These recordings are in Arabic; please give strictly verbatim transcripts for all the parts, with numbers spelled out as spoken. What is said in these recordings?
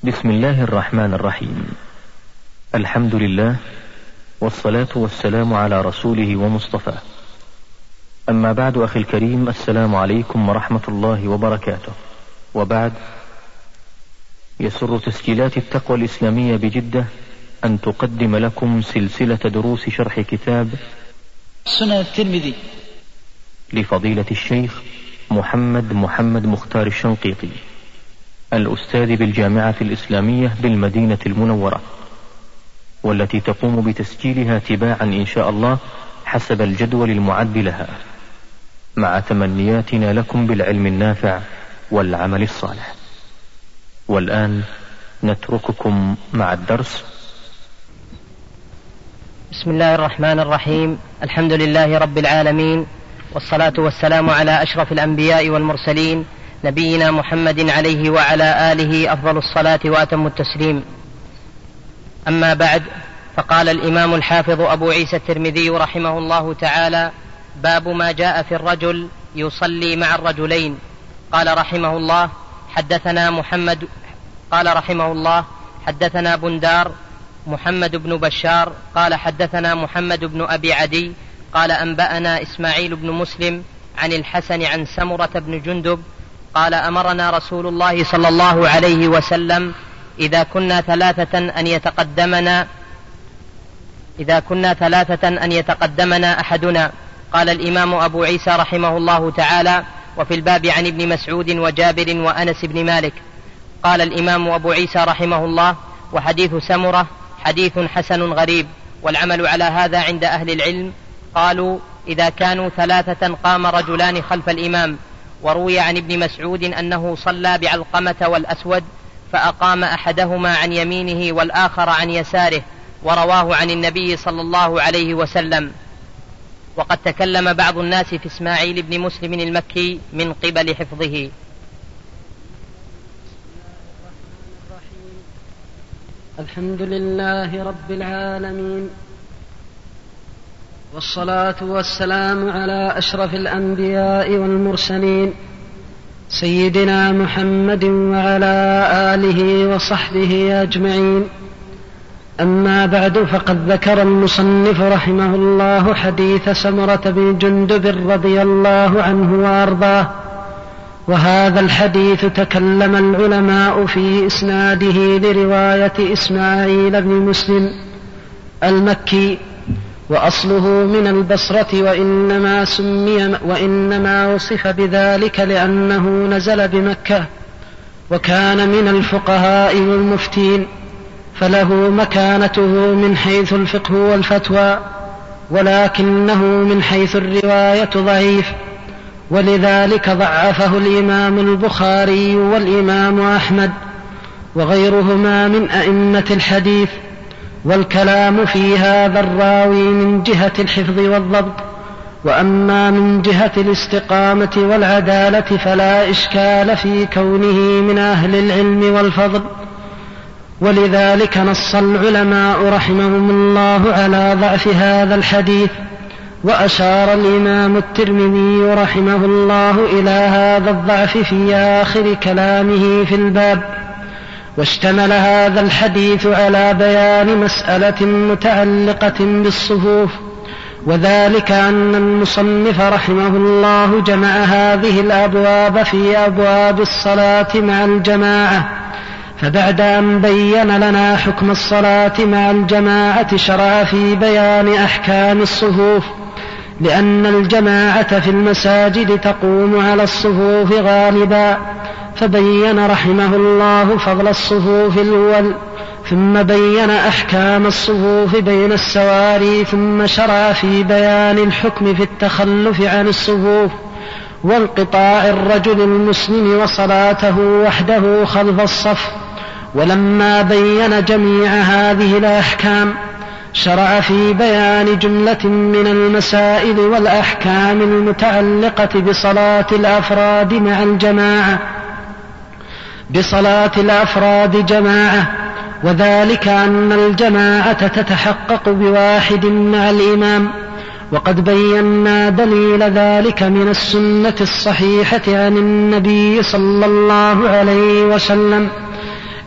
بسم الله الرحمن الرحيم. الحمد لله والصلاة والسلام على رسوله ومصطفاه. أما بعد، أخي الكريم، السلام عليكم ورحمة الله وبركاته. وبعد، يسر تسجيلات التقوى الإسلامية بجدة أن تقدم لكم سلسلة دروس شرح كتاب سنن الترمذي لفضيلة الشيخ محمد محمد مختار الشنقيطي، الأستاذ بالجامعة الإسلامية بالمدينة المنورة، والتي تقوم بتسجيلها تباعا إن شاء الله حسب الجدول المعد لها، مع تمنياتنا لكم بالعلم النافع والعمل الصالح. والآن نترككم مع الدرس. بسم الله الرحمن الرحيم. الحمد لله رب العالمين، والصلاة والسلام على أشرف الأنبياء والمرسلين، نبينا محمد عليه وعلى آله أفضل الصلاة وأتم التسليم. أما بعد، فقال الإمام الحافظ أبو عيسى الترمذي رحمه الله تعالى: باب ما جاء في الرجل يصلي مع الرجلين. قال رحمه الله: حدثنا محمد قال رحمه الله حدثنا بندار محمد بن بشار قال حدثنا محمد بن أبي عدي قال أنبأنا إسماعيل بن مسلم عن الحسن عن سمرة بن جندب قال: أمرنا رسول الله صلى الله عليه وسلم إذا كنا ثلاثة أن يتقدمنا إذا كنا ثلاثة أن يتقدمنا أحدنا. قال الإمام أبو عيسى رحمه الله تعالى: وفي الباب عن ابن مسعود وجابر وأنس بن مالك. قال الإمام أبو عيسى رحمه الله: وحديث سمرة حديث حسن غريب، والعمل على هذا عند أهل العلم. قالوا: إذا كانوا ثلاثة قام رجلان خلف الإمام. وروي عن ابن مسعود أنه صلى بعلقمة والأسود، فأقام أحدهما عن يمينه والآخر عن يساره، ورواه عن النبي صلى الله عليه وسلم. وقد تكلم بعض الناس في إسماعيل بن مسلم المكي من قبل حفظه. الحمد لله رب العالمين، والصلاة والسلام على أشرف الأنبياء والمرسلين، سيدنا محمد وعلى آله وصحبه أجمعين. أما بعد، فقد ذكر المصنف رحمه الله حديث سمرة بن جندب رضي الله عنه وأرضاه، وهذا الحديث تكلم العلماء في إسناده لرواية إسماعيل بن مسلم المكي، وأصله من البصرة، وإنما سمي وإنما وصف بذلك لأنه نزل بمكة، وكان من الفقهاء والمفتين، فله مكانته من حيث الفقه والفتوى، ولكنه من حيث الرواية ضعيف، ولذلك ضعفه الإمام البخاري والإمام أحمد وغيرهما من أئمة الحديث. والكلام في هذا الراوي من جهة الحفظ والضبط، وأما من جهة الاستقامة والعدالة فلا إشكال في كونه من أهل العلم والفضل. ولذلك نص العلماء رحمهم الله على ضعف هذا الحديث. وأشار الإمام الترمذي رحمه الله إلى هذا الضعف في آخر كلامه في الباب. واشتمل هذا الحديث على بيان مسألة متعلقة بالصفوف، وذلك أن المصنف رحمه الله جمع هذه الأبواب في أبواب الصلاة مع الجماعة، فبعد أن بين لنا حكم الصلاة مع الجماعة شرع في بيان أحكام الصفوف، لأن الجماعة في المساجد تقوم على الصفوف غالبا، فبين رحمه الله فضل الصفوف الأول، ثم بين أحكام الصفوف بين السواري، ثم شرع في بيان الحكم في التخلف عن الصفوف وانقطاع الرجل المسلم وصلاته وحده خلف الصف. ولما بين جميع هذه الأحكام شرع في بيان جملة من المسائل والأحكام المتعلقة بصلاة الأفراد مع الجماعة بصلاة الأفراد جماعة، وذلك أن الجماعة تتحقق بواحد مع الإمام، وقد بينا دليل ذلك من السنة الصحيحة عن النبي صلى الله عليه وسلم،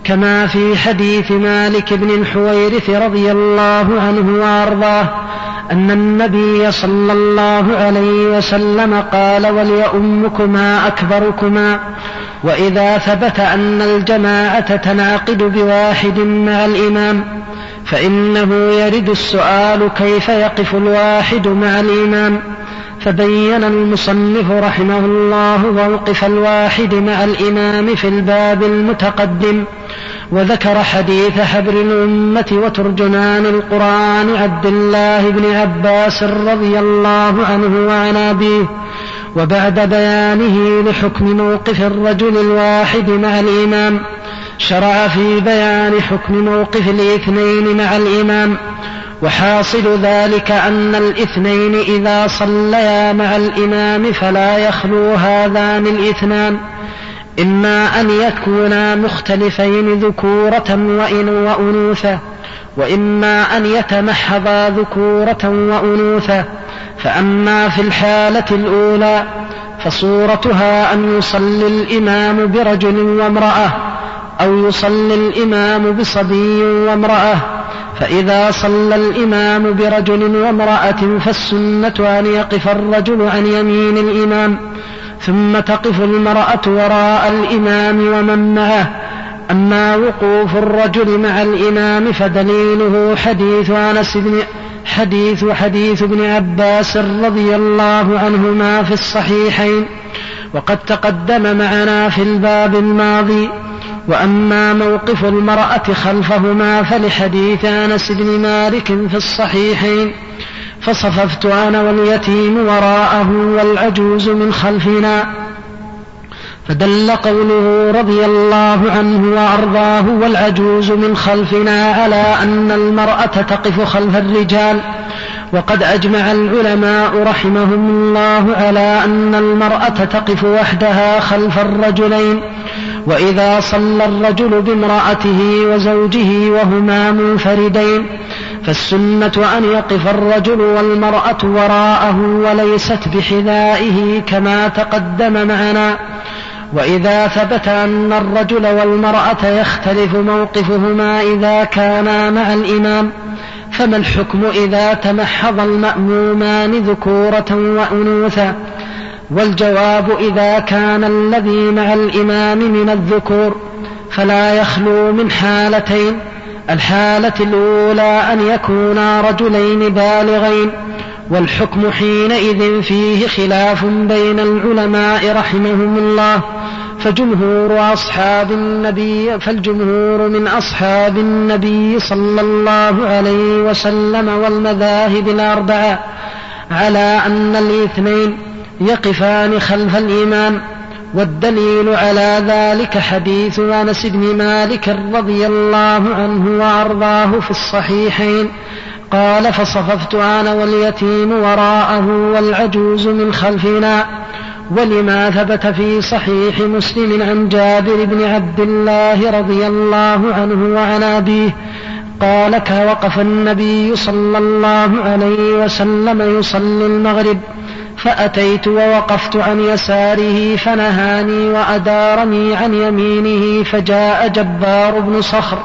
كما في حديث مالك بن الحويرث رضي الله عنه وأرضاه أن النبي صلى الله عليه وسلم قال: وليؤمكما أكبركما. وإذا ثبت أن الجماعة تنعقد بواحد مع الإمام فإنه يرد السؤال كيف يقف الواحد مع الإمام، فبين المصنف رحمه الله موقف الواحد مع الإمام في الباب المتقدم، وذكر حديث حبر الأمة وترجمان القرآن عبد الله بن عباس رضي الله عنه وعن أبيه، وبعد بيانه لحكم موقف الرجل الواحد مع الإمام شرع في بيان حكم موقف الاثنين مع الإمام. وحاصل ذلك أن الاثنين إذا صليا مع الإمام فلا يخلو هذان الاثنان إما أن يكونا مختلفين ذكورة وأنوثة، وإما أن يتمحضا ذكورة وأنوثة. فأما في الحالة الأولى فصورتها أن يصلي الإمام برجل وامرأة، أو يصلي الإمام بصبي وامرأة. فإذا صلى الإمام برجل وامرأة فالسنة أن يقف الرجل عن يمين الإمام، ثم تقف المرأة وراء الإمام ومن معه. أما وقوف الرجل مع الإمام فدليله حديث أنس بن حديث حديث ابن عباس رضي الله عنهما في الصحيحين، وقد تقدم معنا في الباب الماضي. وأما موقف المرأة خلفهما فلحديث أنس بن مالك في الصحيحين: فصففت أنا واليتيم وراءه والعجوز من خلفنا. فدل قوله رضي الله عنه وأرضاه والعجوز من خلفنا على أن المرأة تقف خلف الرجال. وقد أجمع العلماء رحمهم الله على أن المرأة تقف وحدها خلف الرجلين، وإذا صلى الرجل بامرأته وزوجه وهما منفردين فالسنة أن يقف الرجل والمرأة وراءه وليست بحذائه كما تقدم معنا. وإذا ثبت أن الرجل والمرأة يختلف موقفهما إذا كانا مع الإمام فما الحكم إذا تمحض المأمومان ذكورة وأنوثة؟ والجواب: إذا كان الذي مع الإمام من الذكور فلا يخلو من حالتين: الحالة الأولى أن يكونا رجلين بالغين، والحكم حينئذ فيه خلاف بين العلماء رحمهم الله، فجمهور أصحاب النبي فالجمهور من أصحاب النبي صلى الله عليه وسلم والمذاهب الأربعة على أن الاثنين يقفان خلف الإمام. والدليل على ذلك حديث أنس بن مالك رضي الله عنه وأرضاه في الصحيحين قال: فصففت أنا واليتيم وراءه والعجوز من خلفنا. ولما ثبت في صحيح مسلم عن جابر بن عبد الله رضي الله عنه وعن أبيه قال: وقف النبي صلى الله عليه وسلم يصلي المغرب فأتيت ووقفت عن يساره فنهاني وأدارني عن يمينه، فجاء جبار بن صخر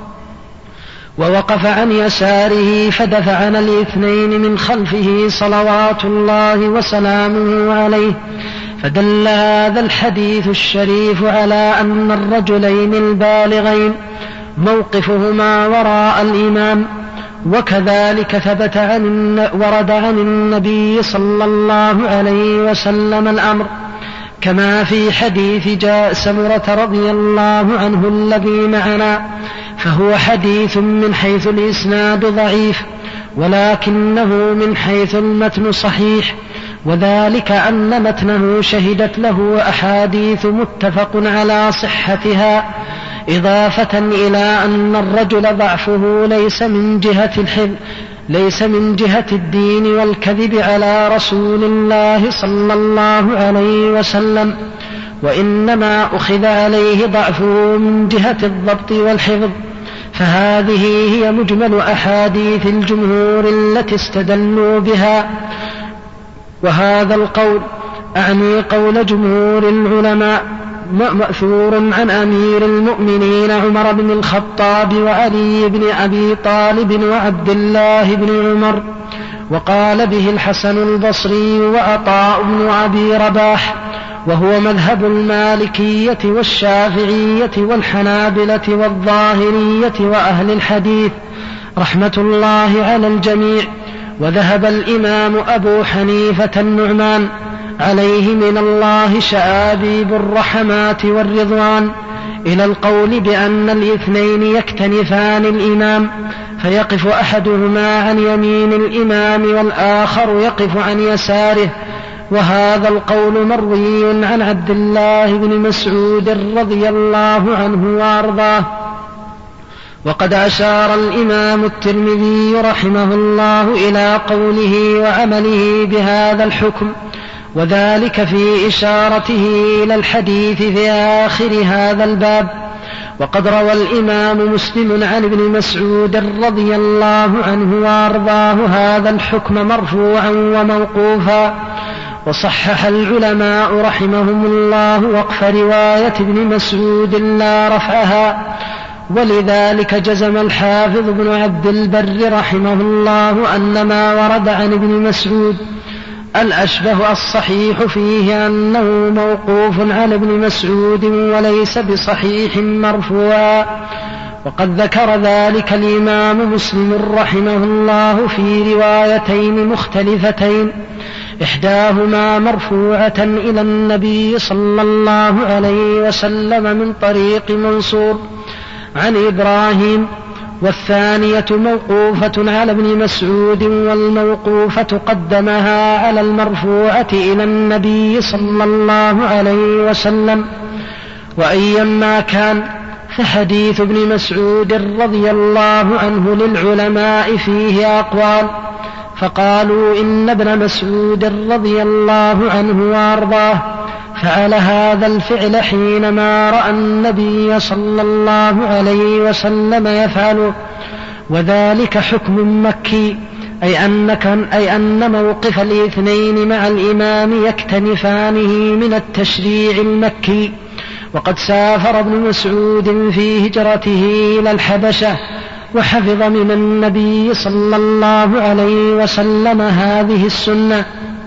ووقف عن يساره فدفعنا الاثنين من خلفه صلوات الله وسلامه عليه. فدل هذا الحديث الشريف على أن الرجلين البالغين موقفهما وراء الإمام. وكذلك ثبت عن ورد عن النبي صلى الله عليه وسلم الأمر كما في حديث جاء سمرة رضي الله عنه الذي معنا، فهو حديث من حيث الإسناد ضعيف ولكنه من حيث المتن صحيح، وذلك أن متنه شهدت له أحاديث متفق على صحتها، إضافة إلى أن الرجل ضعفه ليس من جهة الحفظ ليس من جهة الدين والكذب على رسول الله صلى الله عليه وسلم، وإنما أخذ عليه ضعفه من جهة الضبط والحفظ. فهذه هي مجمل أحاديث الجمهور التي استدلوا بها. وهذا القول أعني قول جمهور العلماء مأثور عن أمير المؤمنين عمر بن الخطاب وعلي بن أبي طالب وعبد الله بن عمر، وقال به الحسن البصري وعطاء بن أبي رباح، وهو مذهب المالكية والشافعية والحنابلة والظاهرية وأهل الحديث رحمة الله على الجميع. وذهب الإمام أبو حنيفة النعمان عليه من الله شآبيب الرحمات والرضوان إلى القول بأن الاثنين يكتنفان الإمام، فيقف أحدهما عن يمين الإمام والآخر يقف عن يساره، وهذا القول مروي عن عبد الله بن مسعود رضي الله عنه وأرضاه. وقد أشار الإمام الترمذي رحمه الله إلى قوله وعمله بهذا الحكم، وذلك في إشارته إلى الحديث في آخر هذا الباب. وقد روى الإمام مسلم عن ابن مسعود رضي الله عنه وأرضاه هذا الحكم مرفوعا وموقوفا، وصحح العلماء رحمهم الله وقف رواية ابن مسعود لا رفعها. ولذلك جزم الحافظ ابن عبد البر رحمه الله أن ما ورد عن ابن مسعود الأشبه الصحيح فيه أنه موقوف على ابن مسعود وليس بصحيح مرفوعا. وقد ذكر ذلك الإمام مسلم رحمه الله في روايتين مختلفتين، إحداهما مرفوعة إلى النبي صلى الله عليه وسلم من طريق منصور عن إبراهيم، والثانية موقوفة على ابن مسعود، والموقوفة قدمها على المرفوعة إلى النبي صلى الله عليه وسلم. وأيما كان فحديث ابن مسعود رضي الله عنه للعلماء فيه أقوال، فقالوا إن ابن مسعود رضي الله عنه وأرضاه فعل هذا الفعل حينما رأى النبي صلى الله عليه وسلم يفعله، وذلك حكم مكي، أي أن, أي أن موقف الاثنين مع الإمام يكتنفانه من التشريع المكي. وقد سافر ابن مسعود في هجرته إلى الحبشة وحفظ من النبي صلى الله عليه وسلم هذه السنة،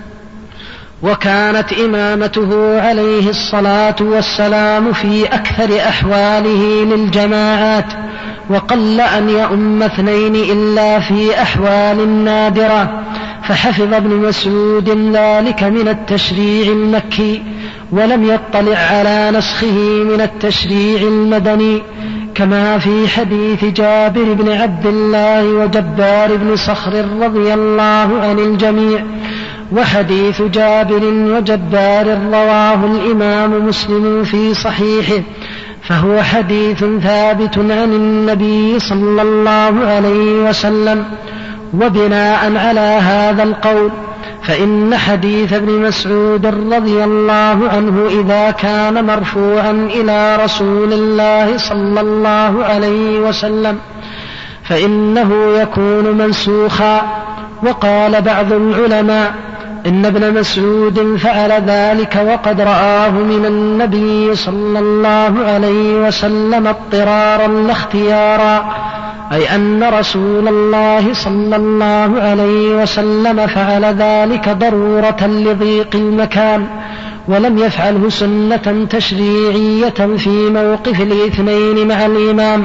وكانت إمامته عليه الصلاة والسلام في أكثر أحواله للجماعات، وقل أن يؤم اثنين إلا في أحوال نادرة، فحفظ ابن مسعود ذلك من التشريع المكي، ولم يطلع على نسخه من التشريع المدني، كما في حديث جابر بن عبد الله وجبار بن صخر رضي الله عن الجميع. وحديث جابر وجبار رواه الإمام مسلم في صحيحه، فهو حديث ثابت عن النبي صلى الله عليه وسلم. وبناء على هذا القول فإن حديث ابن مسعود رضي الله عنه إذا كان مرفوعا إلى رسول الله صلى الله عليه وسلم فإنه يكون منسوخا. وقال بعض العلماء إن ابن مسعود فعل ذلك وقد رآه من النبي صلى الله عليه وسلم اضطرارا لا اختيارا، أي أن رسول الله صلى الله عليه وسلم فعل ذلك ضرورة لضيق المكان، ولم يفعله سنة تشريعية في موقف الاثنين مع الإمام.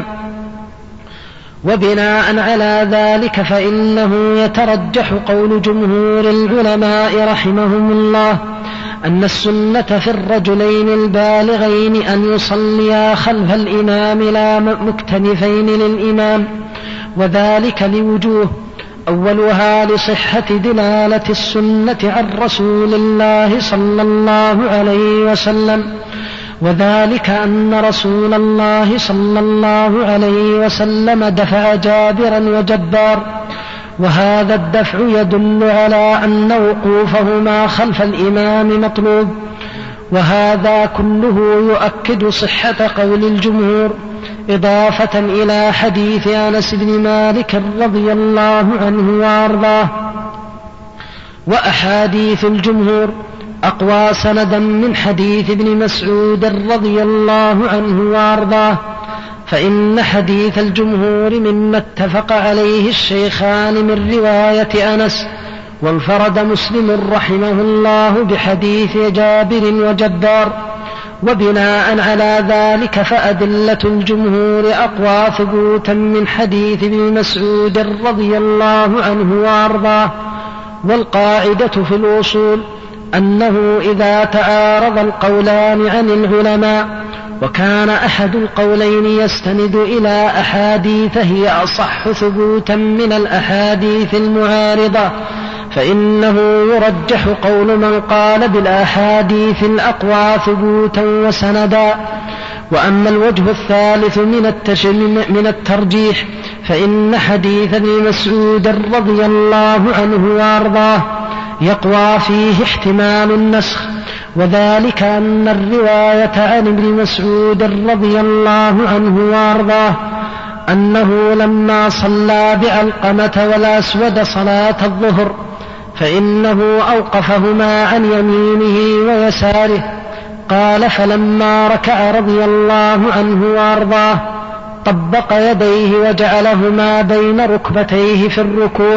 وبناء على ذلك فإنه يترجح قول جمهور العلماء رحمهم الله أن السنة في الرجلين البالغين أن يصليا خلف الإمام لا مكتنفين للإمام، وذلك لوجوه: أولها لصحة دلالة السنة عن رسول الله صلى الله عليه وسلم، وذلك أن رسول الله صلى الله عليه وسلم دفع جابرا وجبار، وهذا الدفع يدل على أن وقوفهما خلف الإمام مطلوب. وهذا كله يؤكد صحة قول الجمهور، إضافة إلى حديث أنس بن مالك رضي الله عنه وأرضاه. وأحاديث الجمهور أقوى سندا من حديث ابن مسعود رضي الله عنه وأرضاه، فإن حديث الجمهور مما اتفق عليه الشيخان من رواية أنس، وانفرد مسلم رحمه الله بحديث جابر وجبار. وبناء على ذلك فأدلة الجمهور أقوى ثبوتا من حديث ابن مسعود رضي الله عنه وأرضاه. والقاعدة في الوصول أنه إذا تعارض القولان عن العلماء وكان أحد القولين يستند إلى أحاديث هي أصح ثبوتا من الأحاديث المعارضة، فإنه يرجح قول من قال بالأحاديث الأقوى ثبوتا وسندا. وأما الوجه الثالث من الترجيح فإن حديث ابن مسعود رضي الله عنه وأرضاه يقوى فيه احتمال النسخ، وذلك أن الرواية عن ابن مسعود رضي الله عنه وأرضاه أنه لما صلى بعلقمة والأسود صلاة الظهر فإنه أوقفهما عن يمينه ويساره. قال فلما ركع رضي الله عنه وأرضاه طبق يديه وجعلهما بين ركبتيه في الركوع.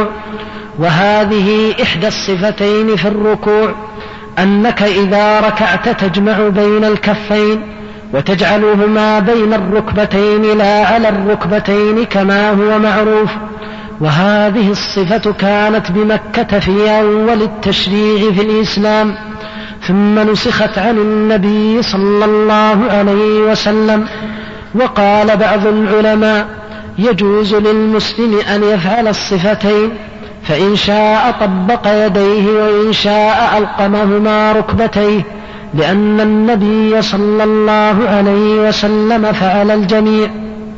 وهذه إحدى الصفتين في الركوع، أنك إذا ركعت تجمع بين الكفين وتجعلهما بين الركبتين لا على الركبتين كما هو معروف. وهذه الصفة كانت بمكة في أول التشريع في الإسلام، ثم نسخت عن النبي صلى الله عليه وسلم. وقال بعض العلماء يجوز للمسلم أن يفعل الصفتين، فإن شاء طبق يديه وإن شاء ألقمهما ركبتيه، لأن النبي صلى الله عليه وسلم فعل الجميع.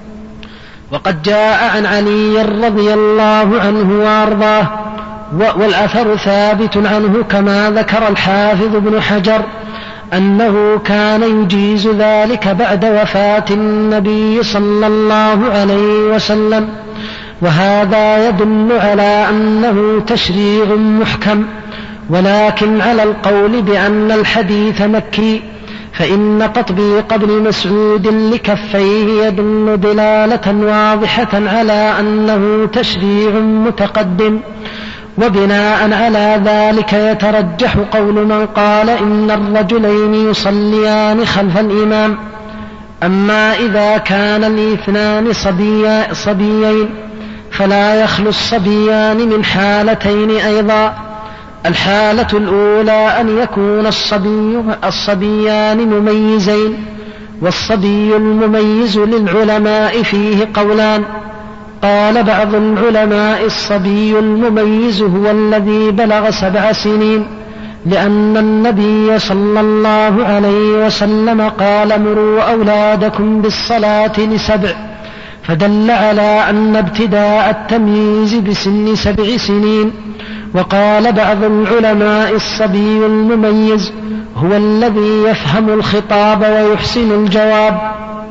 وقد جاء عن علي رضي الله عنه وأرضاه، والأثر ثابت عنه كما ذكر الحافظ ابن حجر أنه كان يجيز ذلك بعد وفاة النبي صلى الله عليه وسلم. وهذا يدل على أنه تشريع محكم، ولكن على القول بأن الحديث مكي، فإن تطبيق ابن مسعود لكفيه يدل دلالة واضحة على أنه تشريع متقدم. وبناء على ذلك يترجح قول من قال إن الرجلين يصليان خلف الإمام. أما إذا كان الاثنان صبيا صبيين فلا يخلو الصبيان من حالتين أيضا. الحالة الأولى أن يكون الصبي الصبيان مميزين، والصبي المميز للعلماء فيه قولان. قال بعض العلماء الصبي المميز هو الذي بلغ سبع سنين، لأن النبي صلى الله عليه وسلم قال مروا أولادكم بالصلاة لسبع، فدل على أن ابتداء التمييز بسن سبع سنين. وقال بعض العلماء الصبي المميز هو الذي يفهم الخطاب ويحسن الجواب،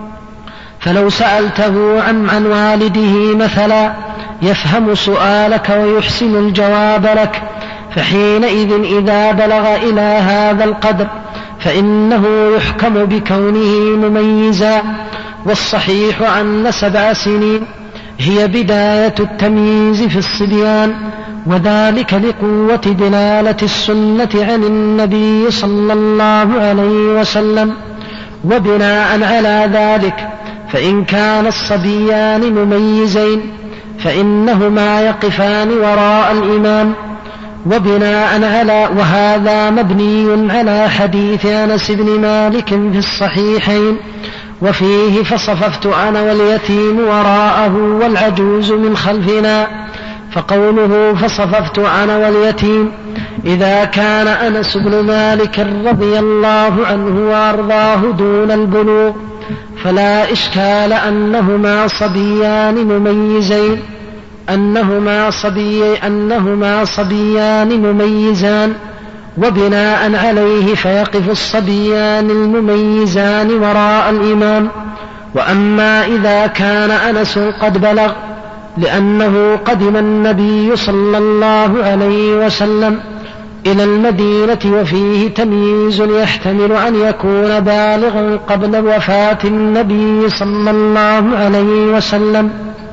فلو سألته عن, عن والده مثلا يفهم سؤالك ويحسن الجواب لك، فحينئذ إذا بلغ إلى هذا القدر فإنه يحكم بكونه مميزا. والصحيح أن سبع سنين هي بداية التمييز في الصبيان، وذلك لقوة دلالة السنة عن النبي صلى الله عليه وسلم. وبناء على ذلك فإن كان الصبيان مميزين فإنهما يقفان وراء الإمام. وبناء على وهذا مبني على حديث أنس بن مالك في الصحيحين وفيه فصففت أنا واليتيم وراءه والعجوز من خلفنا. فقوله فصففت أنا واليتيم إذا كان أنس بن مالك رضي الله عنه وأرضاه دون البلوغ فلا إشكال أنهما صبيان مميزين أنهما صبي أنهما صبيان مميزان. وبناء عليه فيقف الصبيان المميزان وراء الإمام. وأما إذا كان أنس قد بلغ لأنه قدم النبي صلى الله عليه وسلم إلى المدينة، وفيه تمييز يحتمل أن يكون بالغا قبل وفاة النبي صلى الله عليه وسلم،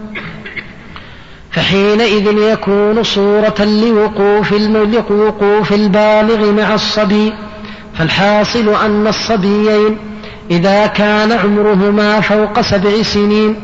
فحينئذ يكون صورة لوقوف لوقوف البالغ مع الصبي. فالحاصل أن الصبيين إذا كان عمرهما فوق سبع سنين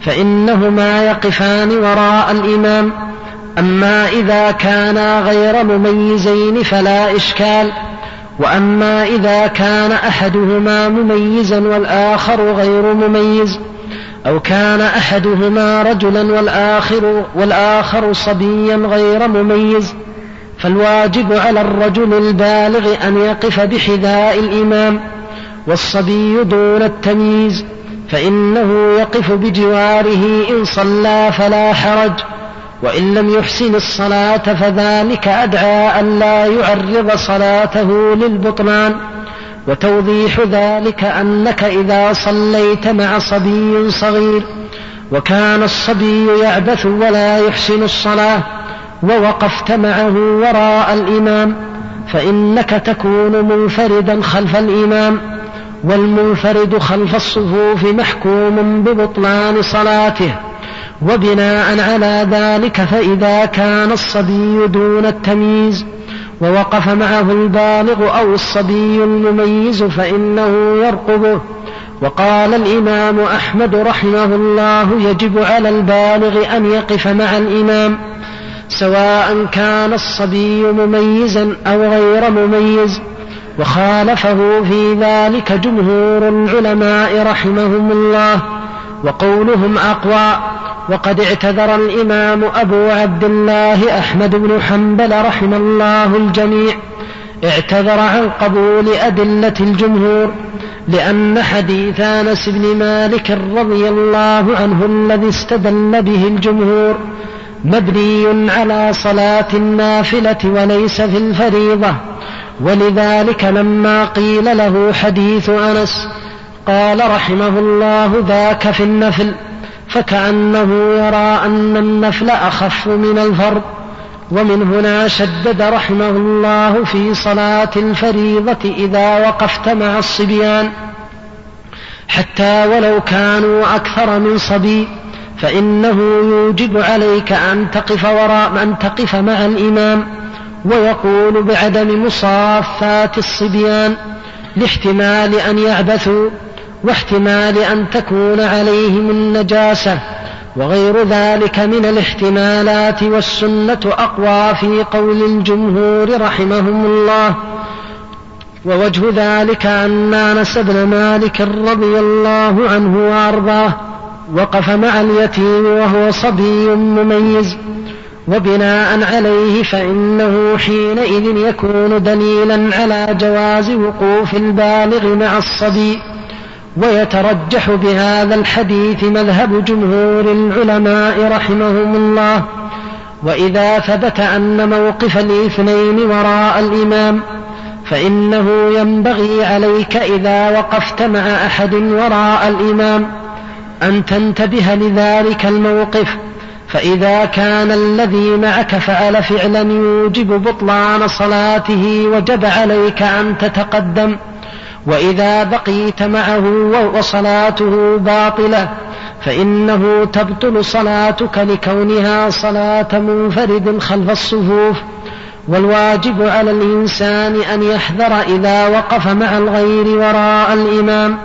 فإنهما يقفان وراء الإمام، أما إذا كانا غير مميزين فلا إشكال، وأما إذا كان أحدهما مميزا والآخر غير مميز، أو كان أحدهما رجلا والآخر, والآخر صبيا غير مميز، فالواجب على الرجل البالغ أن يقف بحذاء الإمام، والصبي دون التمييز فإنه يقف بجواره إن صلى فلا حرج، وإن لم يحسن الصلاة فذلك أدعى أن لا يعرض صلاته للبطلان. وتوضيح ذلك أنك إذا صليت مع صبي صغير وكان الصبي يعبث ولا يحسن الصلاة ووقفت معه وراء الإمام فإنك تكون منفردا خلف الإمام، والمنفرد خلف الصفوف محكوم ببطلان صلاته. وبناء على ذلك فإذا كان الصبي دون التمييز ووقف معه البالغ أو الصبي المميز فإنه يرقبه. وقال الإمام أحمد رحمه الله: يجب على البالغ أن يقف مع الإمام سواء كان الصبي مميزا أو غير مميز، وخالفه في ذلك جمهور العلماء رحمهم الله، وقولهم أقوى. وقد اعتذر الإمام أبو عبد الله أحمد بن حنبل رحمه الله الجميع، اعتذر عن قبول أدلة الجمهور، لأن حديث أنس بن مالك رضي الله عنه الذي استدل به الجمهور مبني على صلاة النافلة وليس في الفريضة، ولذلك لما قيل له حديث أنس قال رحمه الله: ذاك في النفل، فكأنه يرى أن النفل أخف من الفرض. ومن هنا شدد رحمه الله في صلاة الفريضة إذا وقفت مع الصبيان حتى ولو كانوا أكثر من صبي فإنه يوجب عليك أن تقف وراء أن تقف مع الإمام. ويقول بعدم مصافات الصبيان لاحتمال أن يعبثوا، واحتمال أن تكون عليهم النجاسة، وغير ذلك من الاحتمالات، والسنة أقوى في قول الجمهور رحمهم الله. ووجه ذلك أن أنس بن مالك رضي الله عنه وأرضاه وقف مع اليتيم وهو صبي مميز، وبناء عليه فإنه حينئذ يكون دليلا على جواز وقوف البالغ مع الصبي. ويترجح بهذا الحديث مذهب جمهور العلماء رحمهم الله. وإذا ثبت أن موقف الاثنين وراء الإمام فإنه ينبغي عليك إذا وقفت مع أحد وراء الإمام أن تنتبه لذلك الموقف، فإذا كان الذي معك فعل فعلا يوجب بطلان صلاته وجب عليك أن تتقدم، وإذا بقيت معه وصلاته باطلة فإنه تبطل صلاتك لكونها صلاة منفرد خلف الصفوف. والواجب على الإنسان أن يحذر إذا وقف مع الغير وراء الإمام.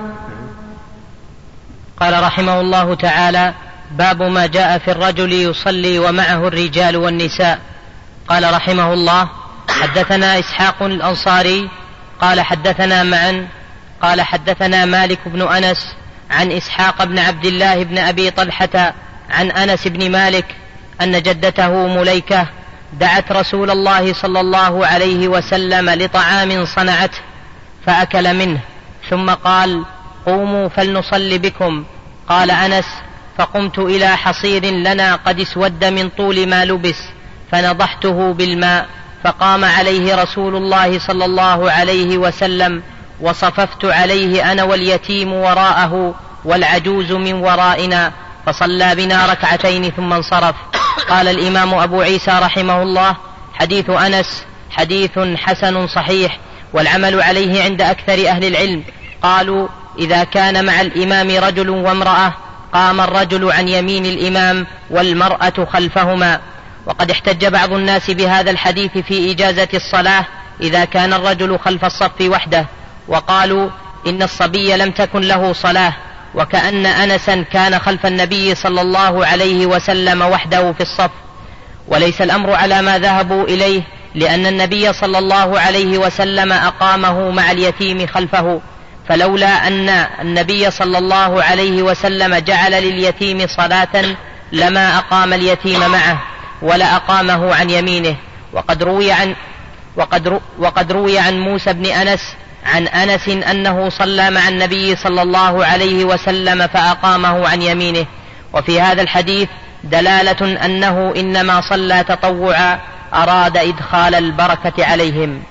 قال رحمه الله تعالى: باب ما جاء في الرجل يصلي ومعه الرجال والنساء. قال رحمه الله: حدثنا إسحاق الأنصاري قال حدثنا معا قال حدثنا مالك بن أنس عن إسحاق بن عبد الله بن أبي طلحة عن أنس بن مالك أن جدته مليكة دعت رسول الله صلى الله عليه وسلم لطعام صنعته فأكل منه، ثم قال: قوموا فلنصلي بكم. قال أنس: فقمت إلى حصير لنا قد اسود من طول ما لبس فنضحته بالماء، فقام عليه رسول الله صلى الله عليه وسلم، وصففت عليه أنا واليتيم وراءه والعجوز من ورائنا، فصلى بنا ركعتين ثم انصرف. قال الإمام أبو عيسى رحمه الله: حديث أنس حديث حسن صحيح، والعمل عليه عند أكثر أهل العلم. قالوا: إذا كان مع الإمام رجل وامرأة قام الرجل عن يمين الإمام والمرأة خلفهما. وقد احتج بعض الناس بهذا الحديث في إجازة الصلاة إذا كان الرجل خلف الصف وحده، وقالوا إن الصبي لم تكن له صلاة، وكأن أنسا كان خلف النبي صلى الله عليه وسلم وحده في الصف. وليس الأمر على ما ذهبوا إليه، لأن النبي صلى الله عليه وسلم أقامه مع اليتيم خلفه، فلولا أن النبي صلى الله عليه وسلم جعل لليتيم صلاة لما أقام اليتيم معه ولا أقامه عن يمينه. وقد روي عن وقد رو وقد روي عن موسى بن أنس عن أنس أنه صلى مع النبي صلى الله عليه وسلم فأقامه عن يمينه. وفي هذا الحديث دلالة أنه إنما صلى تطوعا، أراد إدخال البركة عليهم.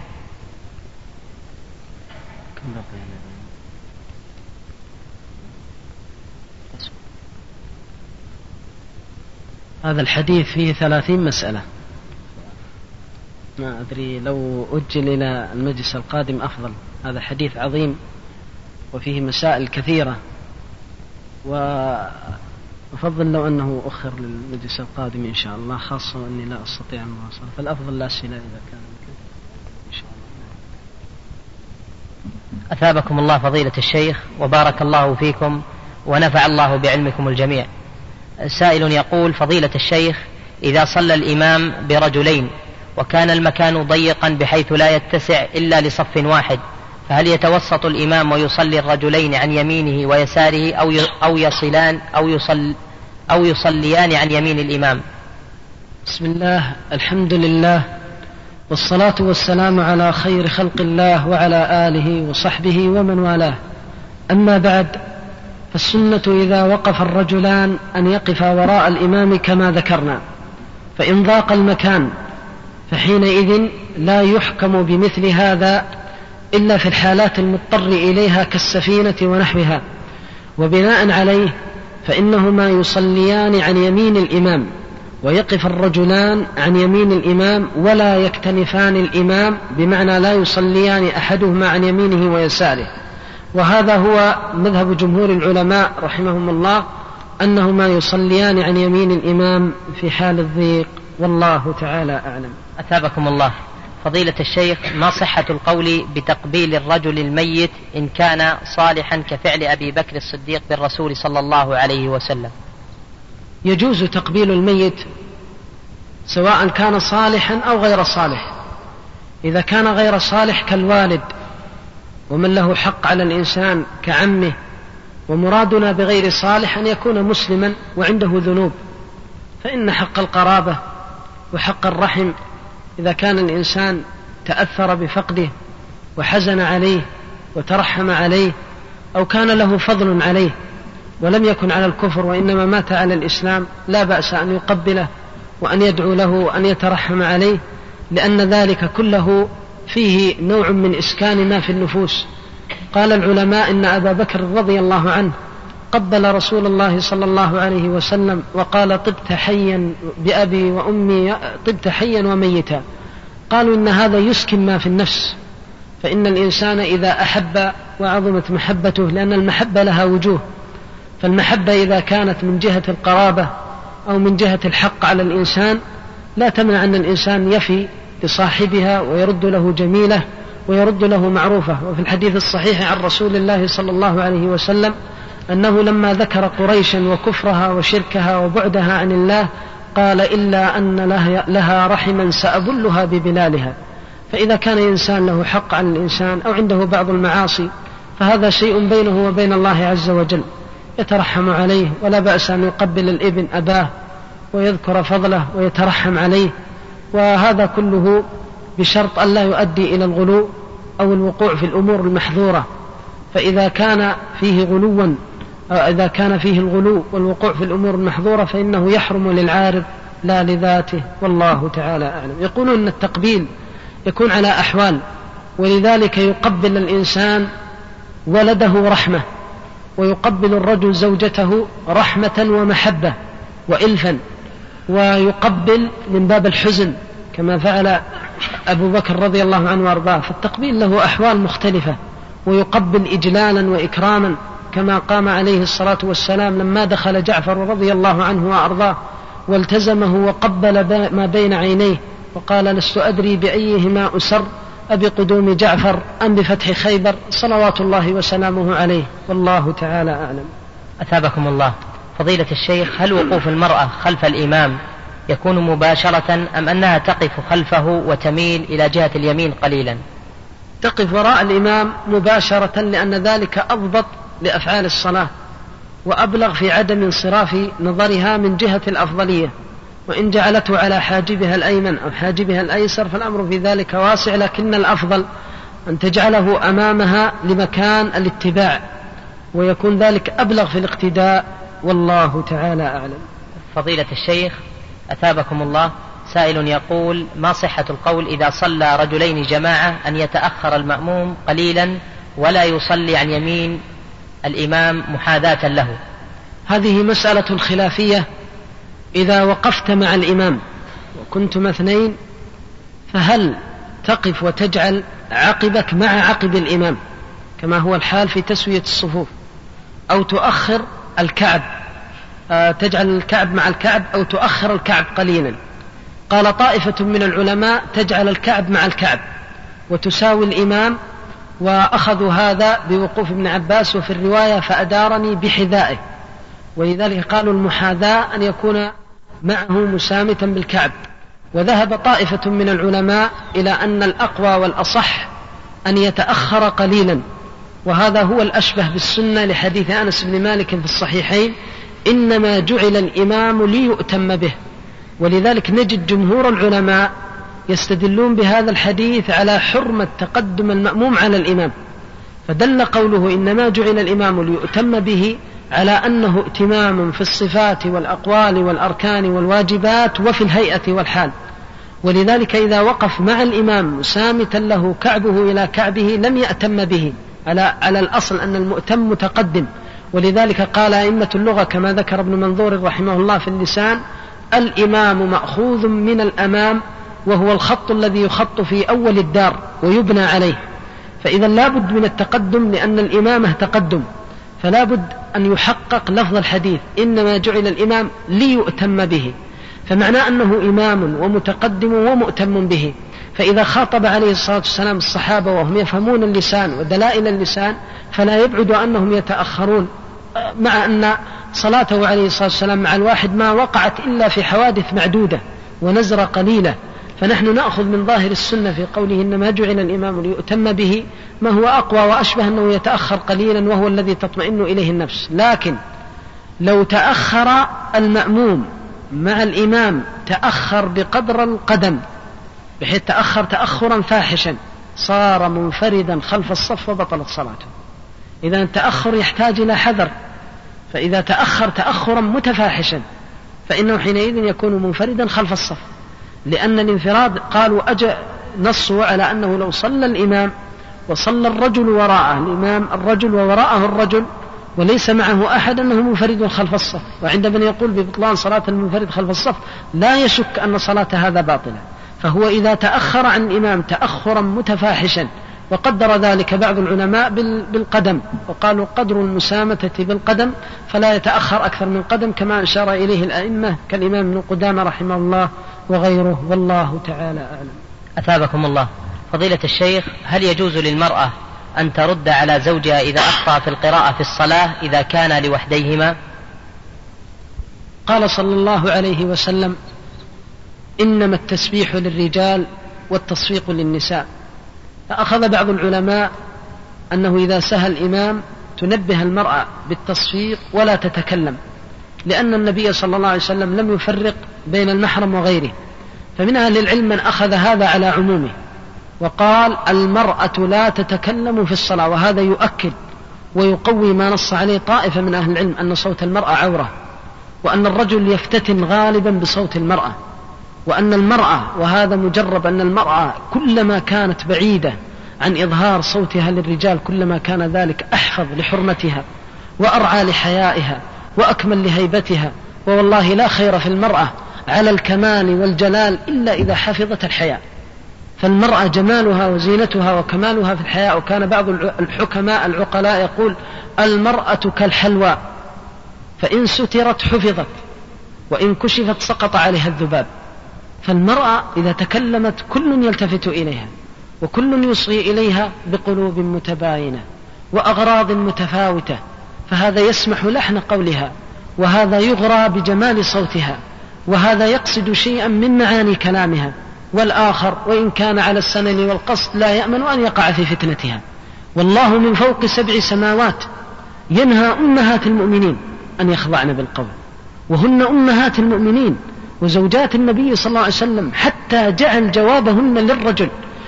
هذا الحديث فيه ثلاثين مسألة، ما أدري لو أجل إلى المجلس القادم أفضل. هذا حديث عظيم وفيه مسائل كثيرة، وأفضل لو أنه أخر للمجلس القادم إن شاء الله، خاصة أني لا أستطيع المواصلة، فالأفضل لا أسئلة إذا كان إن شاء الله. أثابكم الله فضيلة الشيخ وبارك الله فيكم ونفع الله بعلمكم الجميع. سائل يقول: فضيلة الشيخ، إذا صلى الإمام برجلين وكان المكان ضيقا بحيث لا يتسع إلا لصف واحد، فهل يتوسط الإمام ويصلي الرجلين عن يمينه ويساره أو أو يصلان أو يصل أو يصليان عن يمين الإمام؟ بسم الله، الحمد لله، والصلاة والسلام على خير خلق الله وعلى آله وصحبه ومن والاه. أما بعد، فالسنة إذا وقف الرجلان أن يقفا وراء الإمام كما ذكرنا، فإن ضاق المكان فحينئذ لا يحكم بمثل هذا إلا في الحالات المضطر إليها كالسفينة ونحوها. وبناء عليه فإنهما يصليان عن يمين الإمام، ويقف الرجلان عن يمين الإمام ولا يكتنفان الإمام، بمعنى لا يصليان أحدهما عن يمينه ويساره. وهذا هو مذهب جمهور العلماء رحمهم الله، أنهما يصليان عن يمين الإمام في حال الضيق، والله تعالى أعلم. أثابكم الله فضيلة الشيخ، ما صحة القول بتقبيل الرجل الميت إن كان صالحا كفعل أبي بكر الصديق بالرسول صلى الله عليه وسلم؟ يجوز تقبيل الميت سواء كان صالحا أو غير صالح. إذا كان غير صالح كالوالد ومن له حق على الإنسان كعمه، ومرادنا بغير صالح أن يكون مسلما وعنده ذنوب، فإن حق القرابة وحق الرحم إذا كان الإنسان تأثر بفقده وحزن عليه وترحم عليه، أو كان له فضل عليه ولم يكن على الكفر وإنما مات على الإسلام، لا بأس أن يقبله وأن يدعو له وأن يترحم عليه، لأن ذلك كله فيه نوع من إسكان ما في النفوس. قال العلماء إن أبا بكر رضي الله عنه قبل رسول الله صلى الله عليه وسلم وقال: طبت حيا بأبي وأمي، طبت حيا وميتا. قالوا إن هذا يسكن ما في النفس، فإن الإنسان إذا أحب وعظمت محبته، لأن المحبة لها وجوه، فالمحبة إذا كانت من جهة القرابة أو من جهة الحق على الإنسان لا تمنع أن الإنسان يفي لصاحبها ويرد له جميلة ويرد له معروفة. وفي الحديث الصحيح عن رسول الله صلى الله عليه وسلم أنه لما ذكر قريشا وكفرها وشركها وبعدها عن الله قال: إلا أن لها رحما سأبلها ببلالها. فإذا كان إنسان له حق على الإنسان أو عنده بعض المعاصي فهذا شيء بينه وبين الله عز وجل، يترحم عليه، ولا بأس أن يقبل الابن أباه ويذكر فضله ويترحم عليه، وهذا كله بشرط أن لا يؤدي إلى الغلو أو الوقوع في الأمور المحظورة. فإذا كان فيه غلوا أو إذا كان فيه الغلو والوقوع في الأمور المحظورة فإنه يحرم للعارض لا لذاته، والله تعالى أعلم. يقولون أن التقبيل يكون على أحوال، ولذلك يقبل الإنسان ولده رحمة، ويقبل الرجل زوجته رحمة ومحبة وإلفا، ويقبل من باب الحزن كما فعل أبو بكر رضي الله عنه وأرضاه، فالتقبيل له أحوال مختلفة، ويقبل إجلالا وإكراما كما قام عليه الصلاة والسلام لما دخل جعفر رضي الله عنه وأرضاه والتزمه وقبل ما بين عينيه وقال: لست أدري بأيهما أسر، أبقدوم جعفر أم بفتح خيبر، صلوات الله وسلامه عليه، والله تعالى أعلم. أثابكم الله. فضيلة الشيخ، هل وقوف المرأة خلف الإمام يكون مباشرة أم أنها تقف خلفه وتميل إلى جهة اليمين قليلا؟ تقف وراء الإمام مباشرة، لأن ذلك أضبط لأفعال الصلاة وأبلغ في عدم انصراف نظرها من جهة الأفضلية، وإن جعلته على حاجبها الأيمن أو حاجبها الأيسر فالأمر في ذلك واسع، لكن الأفضل أن تجعله أمامها لمكان الاتباع، ويكون ذلك أبلغ في الاقتداء، والله تعالى أعلم. فضيلة الشيخ أثابكم الله، سائل يقول: ما صحة القول إذا صلى رجلين جماعة أن يتأخر المأموم قليلا ولا يصلي عن يمين الإمام محاذاة له؟ هذه مسألة خلافية. إذا وقفت مع الإمام وكنتم اثنين فهل تقف وتجعل عقبك مع عقب الإمام كما هو الحال في تسوية الصفوف، أو تؤخر الكعب، تجعل الكعب مع الكعب أو تؤخر الكعب قليلا؟ قال طائفة من العلماء تجعل الكعب مع الكعب وتساوي الإمام، وأخذوا هذا بوقوف ابن عباس وفي الرواية فأدارني بحذائه، ولذلك قالوا المحاذاة أن يكون معه مسامتا بالكعب. وذهب طائفة من العلماء إلى أن الأقوى والأصح أن يتأخر قليلا، وهذا هو الأشبه بالسنة لحديث أنس بن مالك في الصحيحين: إنما جعل الإمام ليؤتم به. ولذلك نجد جمهور العلماء يستدلون بهذا الحديث على حرمة تقدم المأموم على الإمام، فدل قوله إنما جعل الإمام ليؤتم به على أنه ائتمام في الصفات والأقوال والأركان والواجبات وفي الهيئة والحال. ولذلك إذا وقف مع الإمام مسامتا له كعبه إلى كعبه لم يأتم به، على, على الأصل أن المؤتم متقدم. ولذلك قال أئمة اللغة كما ذكر ابن منظور رحمه الله في اللسان: الإمام مأخوذ من الأمام، وهو الخط الذي يخط في أول الدار ويبنى عليه. فإذا لا بد من التقدم لأن الإمامة تقدم، فلا بد أن يحقق لفظ الحديث إنما جعل الإمام ليؤتم به، فمعنى أنه إمام ومتقدم ومؤتم به. فإذا خاطب عليه الصلاة والسلام الصحابة وهم يفهمون اللسان ودلائل اللسان فلا يبعد أنهم يتأخرون، مع أن صلاته عليه الصلاة والسلام مع الواحد ما وقعت إلا في حوادث معدودة ونزرة قليلة. فنحن نأخذ من ظاهر السنة في قوله إنما جعل الإمام ليؤتم به ما هو أقوى وأشبه أنه يتأخر قليلا وهو الذي تطمئن إليه النفس. لكن لو تأخر المأموم مع الإمام تأخر بقدر القدم بحيث تأخر تأخرا فاحشا صار منفردا خلف الصف وبطلت صلاته. إذا التأخر يحتاج إلى حذر، فإذا تأخر تأخرا متفاحشا فإنه حينئذ يكون منفردا خلف الصف، لأن الانفراد قالوا أجأ نصوا على أنه لو صلى الإمام وصلى الرجل وراءه الإمام الرجل ووراءه الرجل وليس معه أحد أنه منفرد خلف الصف. وعندما يقول ببطلان صلاة المنفرد خلف الصف لا يشك أن صلاة هذا باطلة. فهو إذا تأخر عن الإمام تأخرا متفاحشا، وقدر ذلك بعض العلماء بالقدم وقالوا قدر المسامة بالقدم فلا يتأخر أكثر من قدم كما أشار إليه الأئمة كالإمام ابن قدامة رحمه الله وغيره، والله تعالى أعلم. أثابكم الله. فضيلة الشيخ، هل يجوز للمرأة أن ترد على زوجها إذا أخطأ في القراءة في الصلاة إذا كان لوحديهما؟ قال صلى الله عليه وسلم: إنما التسبيح للرجال والتصفيق للنساء. فأخذ بعض العلماء أنه إذا سهى الإمام تنبه المرأة بالتصفيق ولا تتكلم، لأن النبي صلى الله عليه وسلم لم يفرق بين المحرم وغيره. فمن أهل العلم من أخذ هذا على عمومه وقال المرأة لا تتكلم في الصلاة، وهذا يؤكد ويقوي ما نص عليه طائفة من أهل العلم أن صوت المرأة عورة، وأن الرجل يفتتن غالبا بصوت المرأة، وأن المرأة وهذا مجرب أن المرأة كلما كانت بعيدة عن إظهار صوتها للرجال كلما كان ذلك أحفظ لحرمتها وأرعى لحيائها وأكمل لهيبتها. ووالله لا خير في المرأة على الكمال والجلال إلا إذا حفظت الحياء، فالمرأة جمالها وزينتها وكمالها في الحياة. وكان بعض الحكماء العقلاء يقول المرأة كالحلوى فإن سترت حفظت وإن كشفت سقط عليها الذباب. فالمرأة إذا تكلمت كل يلتفت إليها وكل يصغي إليها بقلوب متباينة وأغراض متفاوتة، فهذا يسمح لحن قولها، وهذا يغرى بجمال صوتها، وهذا يقصد شيئا من معاني كلامها، والآخر وإن كان على السنن والقصد لا يأمن أن يقع في فتنتها. والله من فوق سبع سماوات ينهى أمهات المؤمنين أن يخضعن بالقول، وهن أمهات المؤمنين وزوجات النبي صلى الله عليه وسلم، حتى جعل جوابهن للرجل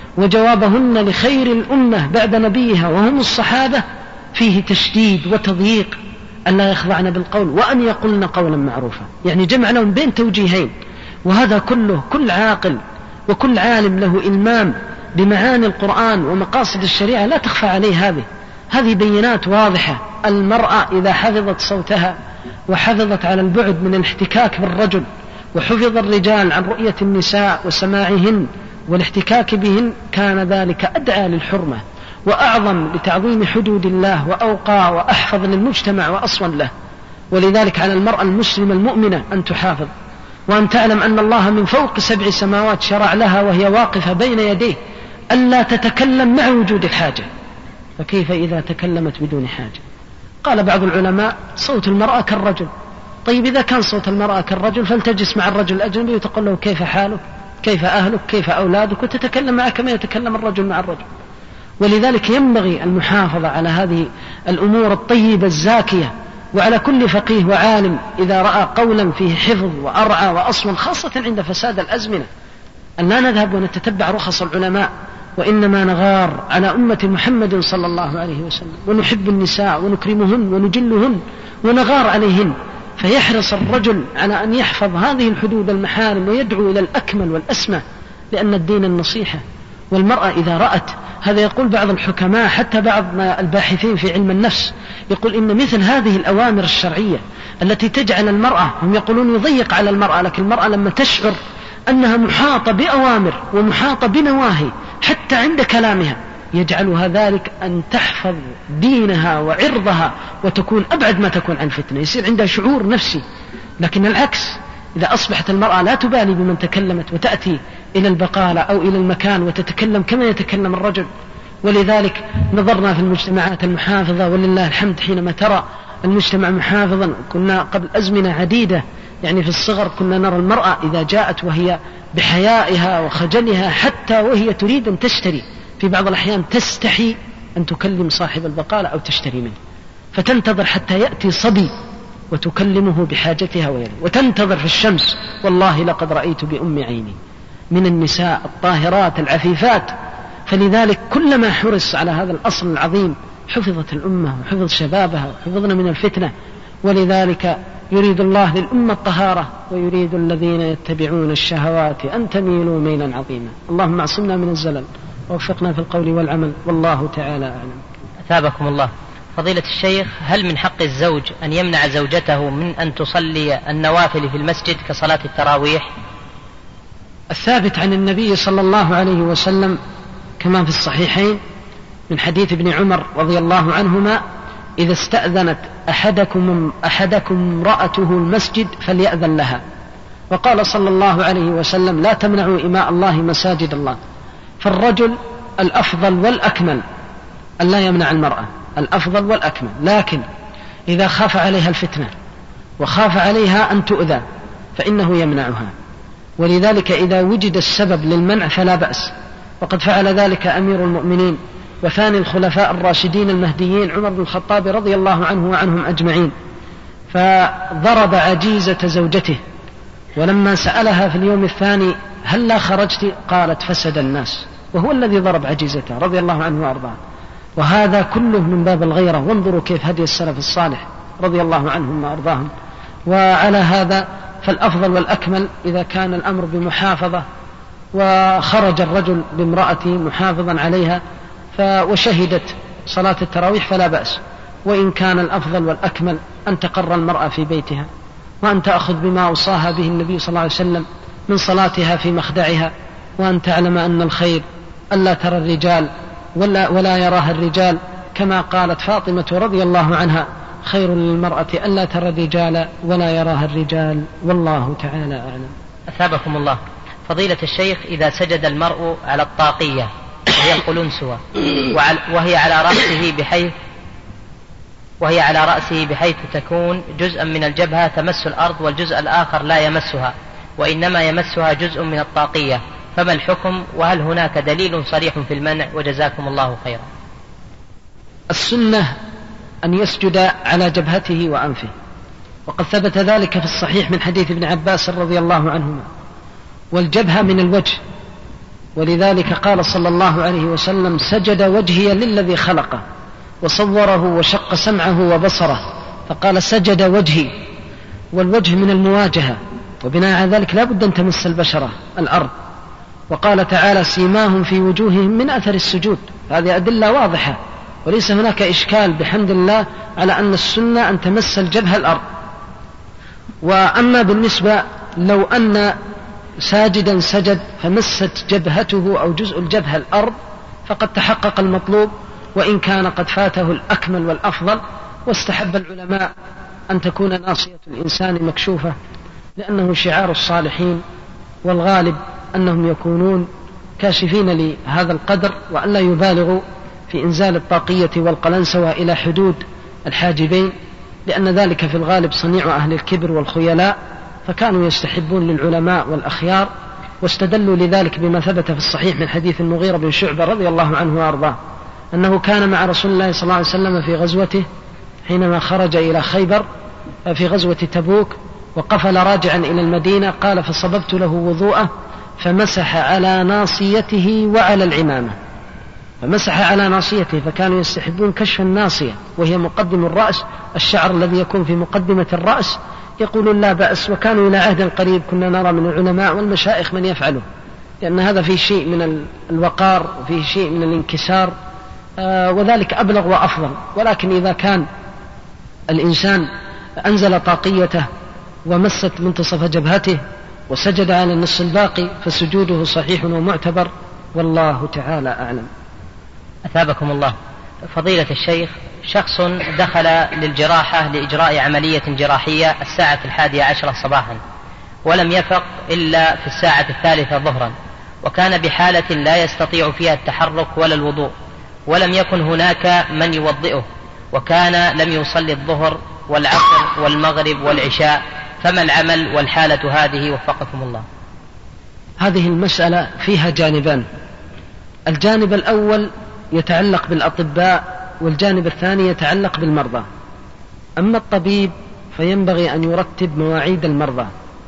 وجوابهن لخير الأمة بعد نبيها وهم الصحابة فيه تشديد وتضييق أن لا يخضعن بالقول وأن يقولن قولا معروفا، يعني جمع لهم بين توجيهين. وهذا كله كل عاقل وكل عالم له إلمام بمعاني القرآن ومقاصد الشريعة لا تخفى عليه هذه هذه بينات واضحة. المرأة إذا حفظت صوتها وحفظت على البعد من الاحتكاك بالرجل، وحفظ الرجال عن رؤية النساء وسماعهن والاحتكاك بهن، كان ذلك أدعى للحرمة وأعظم لتعظيم حدود الله وأوقى وأحفظ للمجتمع وأصون له. ولذلك على المرأة المسلمة المؤمنة أن تحافظ، وأن تعلم أن الله من فوق سبع سماوات شرع لها وهي واقفة بين يديه ألا تتكلم مع وجود الحاجة، فكيف إذا تكلمت بدون حاجة؟ قال بعض العلماء صوت المرأة كالرجل. طيب إذا كان صوت المرأة كالرجل فلتجلس مع الرجل الأجنبي وتقول له كيف حالك، كيف أهلك، كيف أولادك، وتتكلم معه كما يتكلم الرجل مع الرجل. ولذلك ينبغي المحافظة على هذه الأمور الطيبة الزاكية، وعلى كل فقيه وعالم إذا رأى قولا فيه حفظ وأرعى وأصون، خاصة عند فساد الأزمنة، أن لا نذهب ونتتبع رخص العلماء، وإنما نغار على أمة محمد صلى الله عليه وسلم، ونحب النساء ونكرمهن ونجلهن ونغار عليهن. فيحرص الرجل على أن يحفظ هذه الحدود المحارم ويدعو إلى الأكمل والأسمى، لأن الدين النصيحة. والمرأة إذا رأت هذا، يقول بعض الحكماء حتى بعض الباحثين في علم النفس يقول إن مثل هذه الأوامر الشرعية التي تجعل المرأة، هم يقولون يضيق على المرأة، لكن المرأة لما تشعر أنها محاطة بأوامر ومحاطة بنواهي حتى عند كلامها، يجعلها ذلك أن تحفظ دينها وعرضها وتكون أبعد ما تكون عن فتنة، يصير عندها شعور نفسي. لكن العكس، إذا أصبحت المرأة لا تبالي بمن تكلمت وتأتي إلى البقالة أو إلى المكان وتتكلم كما يتكلم الرجل. ولذلك نظرنا في المجتمعات المحافظة ولله الحمد، حينما ترى المجتمع محافظا، كنا قبل أزمنة عديدة يعني في الصغر كنا نرى المرأة إذا جاءت وهي بحيائها وخجلها حتى وهي تريد أن تشتري، في بعض الأحيان تستحي أن تكلم صاحب البقالة أو تشتري منه، فتنتظر حتى يأتي صبي وتكلمه بحاجتها ويده، وتنتظر في الشمس. والله لقد رأيت بأم عيني من النساء الطاهرات العفيفات. فلذلك كلما حرص على هذا الأصل العظيم حفظت الأمة وحفظ شبابها وحفظنا من الفتنة. ولذلك يريد الله للأمة الطهارة، ويريد الذين يتبعون الشهوات أن تميلوا ميلا عظيما. اللهم اعصمنا من الزلل ووفقنا في القول والعمل، والله تعالى أعلم. أثابكم الله. فضيلة الشيخ، هل من حق الزوج أن يمنع زوجته من أن تصلي النوافل في المسجد كصلاة التراويح؟ الثابت عن النبي صلى الله عليه وسلم كما في الصحيحين من حديث ابن عمر رضي الله عنهما: إذا استأذنت أحدكم أحدكم امرأته المسجد فليأذن لها. وقال صلى الله عليه وسلم: لا تمنعوا إماء الله مساجد الله. فالرجل الأفضل والأكمل أن لا يمنع المرأة، الأفضل والأكمل، لكن إذا خاف عليها الفتنة وخاف عليها أن تؤذى فإنه يمنعها. ولذلك إذا وجد السبب للمنع فلا بأس، وقد فعل ذلك أمير المؤمنين وثاني الخلفاء الراشدين المهديين عمر بن الخطاب رضي الله عنه وعنهم أجمعين، فضرب عجيزة زوجته، ولما سألها في اليوم الثاني: هل لا خرجت؟ قالت: فسد الناس. وهو الذي ضرب عجيزته رضي الله عنه وأرضاه. وهذا كله من باب الغيرة. وانظروا كيف هدي السلف الصالح رضي الله عنهم وأرضاهم. وعلى هذا فالأفضل والأكمل إذا كان الأمر بمحافظة وخرج الرجل بامرأته محافظا عليها وشهدت صلاة التراويح فلا بأس. وإن كان الأفضل والأكمل أن تقر المرأة في بيتها، وأن تأخذ بما أوصاها به النبي صلى الله عليه وسلم من صلاتها في مخدعها، وأن تعلم أن الخير ألا ترى الرجال ولا, ولا يراها الرجال، كما قالت فاطمة رضي الله عنها: خير للمرأة ألا ترى الرجال ولا يراها الرجال، والله تعالى أعلم. أثابكم الله. فضيلة الشيخ، إذا سجد المرء على الطاقية وهي القلنسوة وهي على رأسه بحيث وهي على رأسه بحيث تكون جزءا من الجبهة تمس الأرض والجزء الآخر لا يمسها، وإنما يمسها جزء من الطاقية، فما الحكم؟ وهل هناك دليل صريح في المنع؟ وجزاكم الله خيرا. السنة أن يسجد على جبهته وأنفه، وقد ثبت ذلك في الصحيح من حديث ابن عباس رضي الله عنهما. والجبهة من الوجه، ولذلك قال صلى الله عليه وسلم: سجد وجهي للذي خلقه وصوره وشق سمعه وبصره، فقال: سجد وجهي. والوجه من المواجهة، وبناء على ذلك لا بد أن تمس البشرة الأرض. وقال تعالى: سيماهم في وجوههم من أثر السجود. هذه أدلة واضحة، وليس هناك إشكال بحمد الله على أن السنة أن تمس الجبهة الأرض. وأما بالنسبة لو أن ساجدا سجد فمست جبهته أو جزء الجبهة الأرض فقد تحقق المطلوب، وإن كان قد فاته الأكمل والأفضل. واستحب العلماء أن تكون ناصية الإنسان مكشوفة، لأنه شعار الصالحين، والغالب أنهم يكونون كاشفين لهذا القدر، وأن لا يبالغوا في إنزال الطاقية والقلنسوة إلى حدود الحاجبين، لأن ذلك في الغالب صنيع أهل الكبر والخيلاء، فكانوا يستحبون للعلماء والأخيار. واستدلوا لذلك بما ثبت في الصحيح من حديث المغيرة بن شعبة رضي الله عنه وأرضاه أنه كان مع رسول الله صلى الله عليه وسلم في غزوته حينما خرج إلى خيبر في غزوة تبوك، وقفل راجعا إلى المدينة. قال: فصببت له وضوءه فمسح على ناصيته وعلى العمامة، فمسح على ناصيته، فكانوا يستحبون كشف الناصية وهي مقدم الرأس، الشعر الذي يكون في مقدمة الرأس، يقولون لا بأس. وكانوا إلى عهد قريب كنا نرى من العلماء والمشايخ من يفعله، لأن هذا فيه شيء من الوقار وفيه شيء من الانكسار، آه وذلك أبلغ وأفضل. ولكن إذا كان الإنسان أنزل طاقيته ومست منتصف جبهته وسجد على النص الباقي فسجوده صحيح ومعتبر، والله تعالى أعلم. أثابكم الله. فضيلة الشيخ، شخص دخل للجراحة لإجراء عملية جراحية الساعة الحادية عشرة صباحا، ولم يفق إلا في الساعة الثالثة ظهرا، وكان بحالة لا يستطيع فيها التحرك ولا الوضوء، ولم يكن هناك من يوضئه، وكان لم يصلي الظهر والعصر والمغرب والعشاء، فما العمل والحالة هذه وفقكم الله؟ هذه المسألة فيها جانبان. الجانب الأول يتعلق بالأطباء، والجانب الثاني يتعلق بالمرضى. أما الطبيب فينبغي أن يرتب مواعيد المرضى،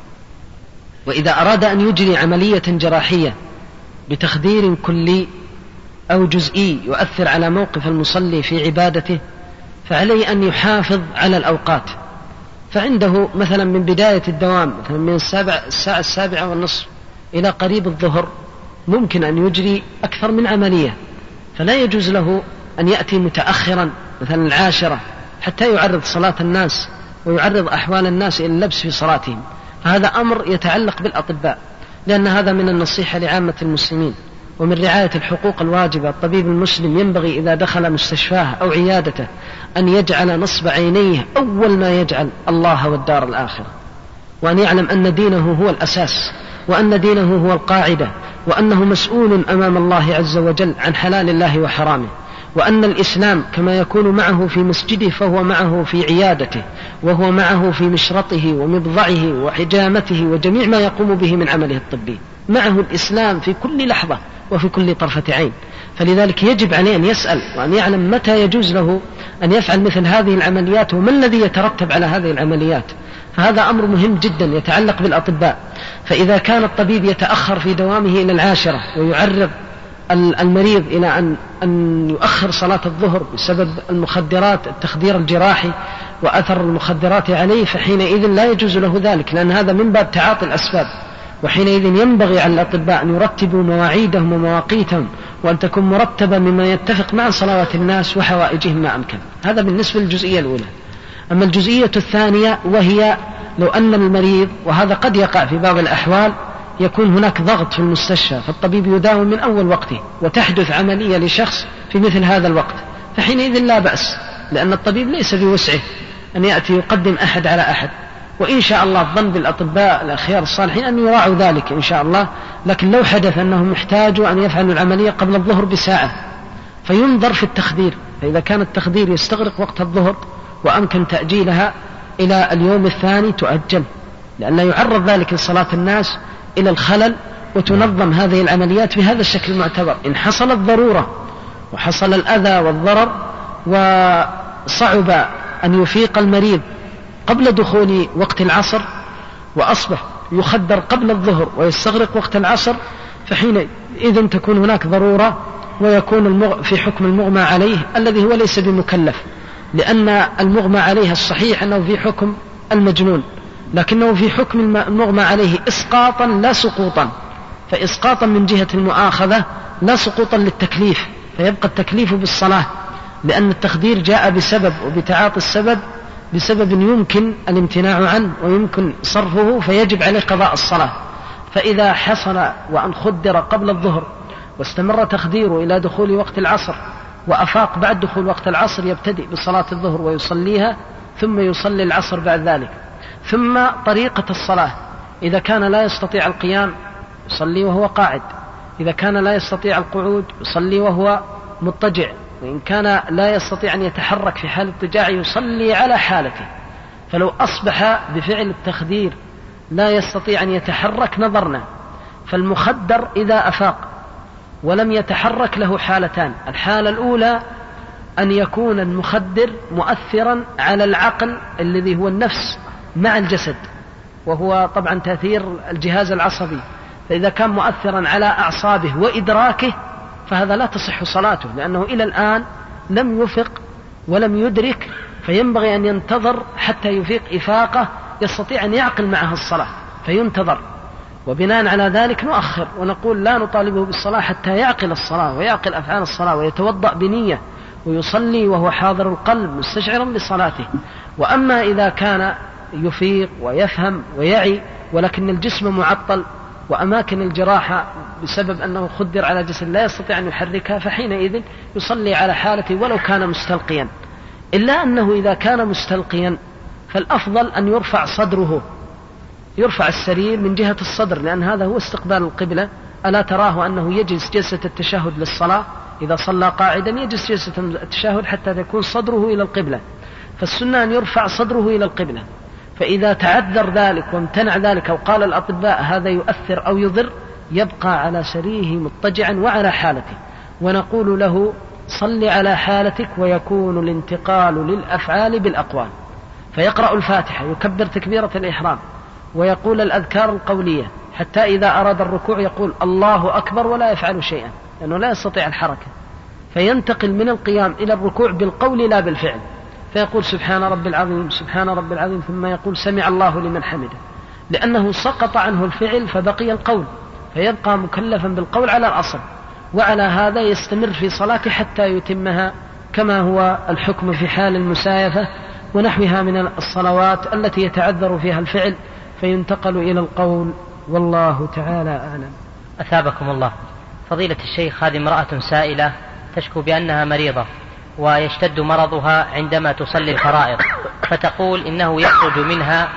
وإذا أراد أن يجري عملية جراحية بتخدير كلي أو جزئي يؤثر على موقف المصلي في عبادته، فعليه أن يحافظ على الأوقات. فعنده مثلا من بداية الدوام مثلا من السابع الساعة السابعة والنصف إلى قريب الظهر ممكن أن يجري أكثر من عملية، فلا يجوز له أن يأتي متأخرا مثلا العاشرة حتى يعرض صلاة الناس ويعرض أحوال الناس إلى اللبس في صلاتهم. فهذا أمر يتعلق بالأطباء، لأن هذا من النصيحة لعامة المسلمين ومن رعاية الحقوق الواجبة. الطبيب المسلم ينبغي إذا دخل مستشفاه أو عيادته أن يجعل نصب عينيه أول ما يجعل الله والدار الآخرة، وأن يعلم أن دينه هو الأساس، وأن دينه هو القاعدة، وأنه مسؤول أمام الله عز وجل عن حلال الله وحرامه، وأن الإسلام كما يكون معه في مسجده فهو معه في عيادته، وهو معه في مشرطه ومبضعه وحجامته وجميع ما يقوم به من عمله الطبي، معه الإسلام في كل لحظة وفي كل طرفة عين. فلذلك يجب عليه أن يسأل وأن يعلم متى يجوز له أن يفعل مثل هذه العمليات وما الذي يترتب على هذه العمليات. فهذا أمر مهم جدا يتعلق بالأطباء. فإذا كان الطبيب يتأخر في دوامه إلى العاشرة ويعرض المريض إلى أن, أن يؤخر صلاة الظهر بسبب المخدرات التخدير الجراحي وأثر المخدرات عليه، فحينئذ لا يجوز له ذلك، لأن هذا من باب تعاطي الأسباب. وحينئذ ينبغي على الأطباء أن يرتبوا مواعيدهم ومواقيتهم، وأن تكون مرتبة مما يتفق مع صلوات الناس وحوائجهم ما أمكن. هذا بالنسبة للجزئية الأولى. أما الجزئية الثانية وهي لو أن المريض، وهذا قد يقع في بعض الأحوال، يكون هناك ضغط في المستشفى فالطبيب يداوم من أول وقته وتحدث عملية لشخص في مثل هذا الوقت، فحينئذ لا بأس، لأن الطبيب ليس بوسعه أن يأتي يقدم أحد على أحد، وإن شاء الله الظن بالأطباء الأخيار الصالحين أن يراعوا ذلك إن شاء الله. لكن لو حدث أنهم احتاجوا أن يفعلوا العملية قبل الظهر بساعة فينظر في التخدير، فإذا كان التخدير يستغرق وقت الظهر وأمكن تأجيلها إلى اليوم الثاني تؤجل، لأن لا يعرض ذلك لصلاة الناس إلى الخلل، وتنظم هذه العمليات بهذا الشكل المعتبر. إن حصلت ضرورة وحصل الأذى والضرر وصعب أن يفيق المريض قبل دخول وقت العصر وأصبح يخدر قبل الظهر ويستغرق وقت العصر، فحينئذ تكون هناك ضرورة ويكون المغ... في حكم المغمى عليه الذي هو ليس بمكلف، لأن المغمى عليه الصحيح أنه في حكم المجنون، لكنه في حكم المغمى عليه إسقاطا لا سقوطا، فإسقاطا من جهة المؤاخذة لا سقوطا للتكليف، فيبقى التكليف بالصلاة، لأن التخدير جاء بسبب وبتعاطي السبب بسبب يمكن الامتناع عنه ويمكن صرفه فيجب عليه قضاء الصلاة. فإذا حصل وأن خدر قبل الظهر واستمر تخديره إلى دخول وقت العصر وأفاق بعد دخول وقت العصر يبتدئ بصلاة الظهر ويصليها ثم يصلي العصر بعد ذلك. ثم طريقة الصلاة، إذا كان لا يستطيع القيام يصلي وهو قاعد، إذا كان لا يستطيع القعود يصلي وهو مضطجع، وإن كان لا يستطيع أن يتحرك في حال اضطجاع يصلي على حالته. فلو أصبح بفعل التخدير لا يستطيع أن يتحرك نظرنا، فالمخدر إذا أفاق ولم يتحرك له حالتان: الحالة الأولى أن يكون المخدر مؤثرا على العقل الذي هو النفس مع الجسد، وهو طبعا تأثير الجهاز العصبي، فإذا كان مؤثرا على أعصابه وإدراكه فهذا لا تصح صلاته، لأنه إلى الآن لم يفق ولم يدرك، فينبغي أن ينتظر حتى يفيق إفاقة يستطيع أن يعقل معها الصلاة، فينتظر، وبناء على ذلك نؤخر ونقول لا نطالبه بالصلاة حتى يعقل الصلاة ويعقل أفعال الصلاة ويتوضأ بنية ويصلي وهو حاضر القلب مستشعرا بصلاته. وأما إذا كان يفيق ويفهم ويعي ولكن الجسم معطل وأماكن الجراحة بسبب أنه خدر على جسد لا يستطيع أن يحركها، فحينئذ يصلي على حالته ولو كان مستلقيا. إلا أنه إذا كان مستلقيا فالأفضل أن يرفع صدره، يرفع السرير من جهة الصدر، لأن هذا هو استقبال القبلة. ألا تراه أنه يجلس جلسة التشهد للصلاة؟ إذا صلى قاعدا يجلس جلسة التشهد حتى تكون صدره إلى القبلة، فالسنة أن يرفع صدره إلى القبلة. فإذا تعذر ذلك وامتنع ذلك أو قال الأطباء هذا يؤثر أو يضر، يبقى على سريره مضطجعا وعلى حالته، ونقول له صل على حالتك، ويكون الانتقال للأفعال بالأقوال، فيقرأ الفاتحة يكبر تكبيرة الإحرام ويقول الأذكار القولية، حتى إذا أراد الركوع يقول الله أكبر ولا يفعل شيئا لأنه لا يستطيع الحركة، فينتقل من القيام إلى الركوع بالقول لا بالفعل، فيقول سبحان رب العظيم سبحان رب العظيم، ثم يقول سمع الله لمن حمده، لأنه سقط عنه الفعل فبقي القول، فيبقى مكلفا بالقول على الأصل، وعلى هذا يستمر في صلاته حتى يتمها، كما هو الحكم في حال المسايفة ونحوها من الصلوات التي يتعذر فيها الفعل فينتقل إلى القول، والله تعالى أعلم. أثابكم الله. فضيلة الشيخ، هذه امرأة سائلة تشكو بأنها مريضة ويشتد مرضها عندما تصلي الفرائض، فتقول إنه يخرج منها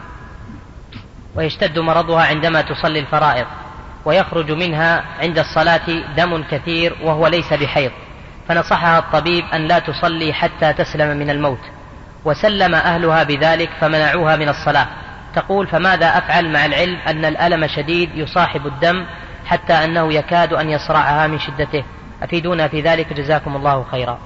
ويشتد مرضها عندما تصلي الفرائض ويخرج منها عند الصلاة دم كثير وهو ليس بحيض، فنصحها الطبيب أن لا تصلي حتى تسلم من الموت، وسلم أهلها بذلك فمنعوها من الصلاة. تقول فماذا أفعل مع العلم أن الألم شديد يصاحب الدم حتى أنه يكاد أن يصرعها من شدته؟ أفيدونا في ذلك جزاكم الله خيرا.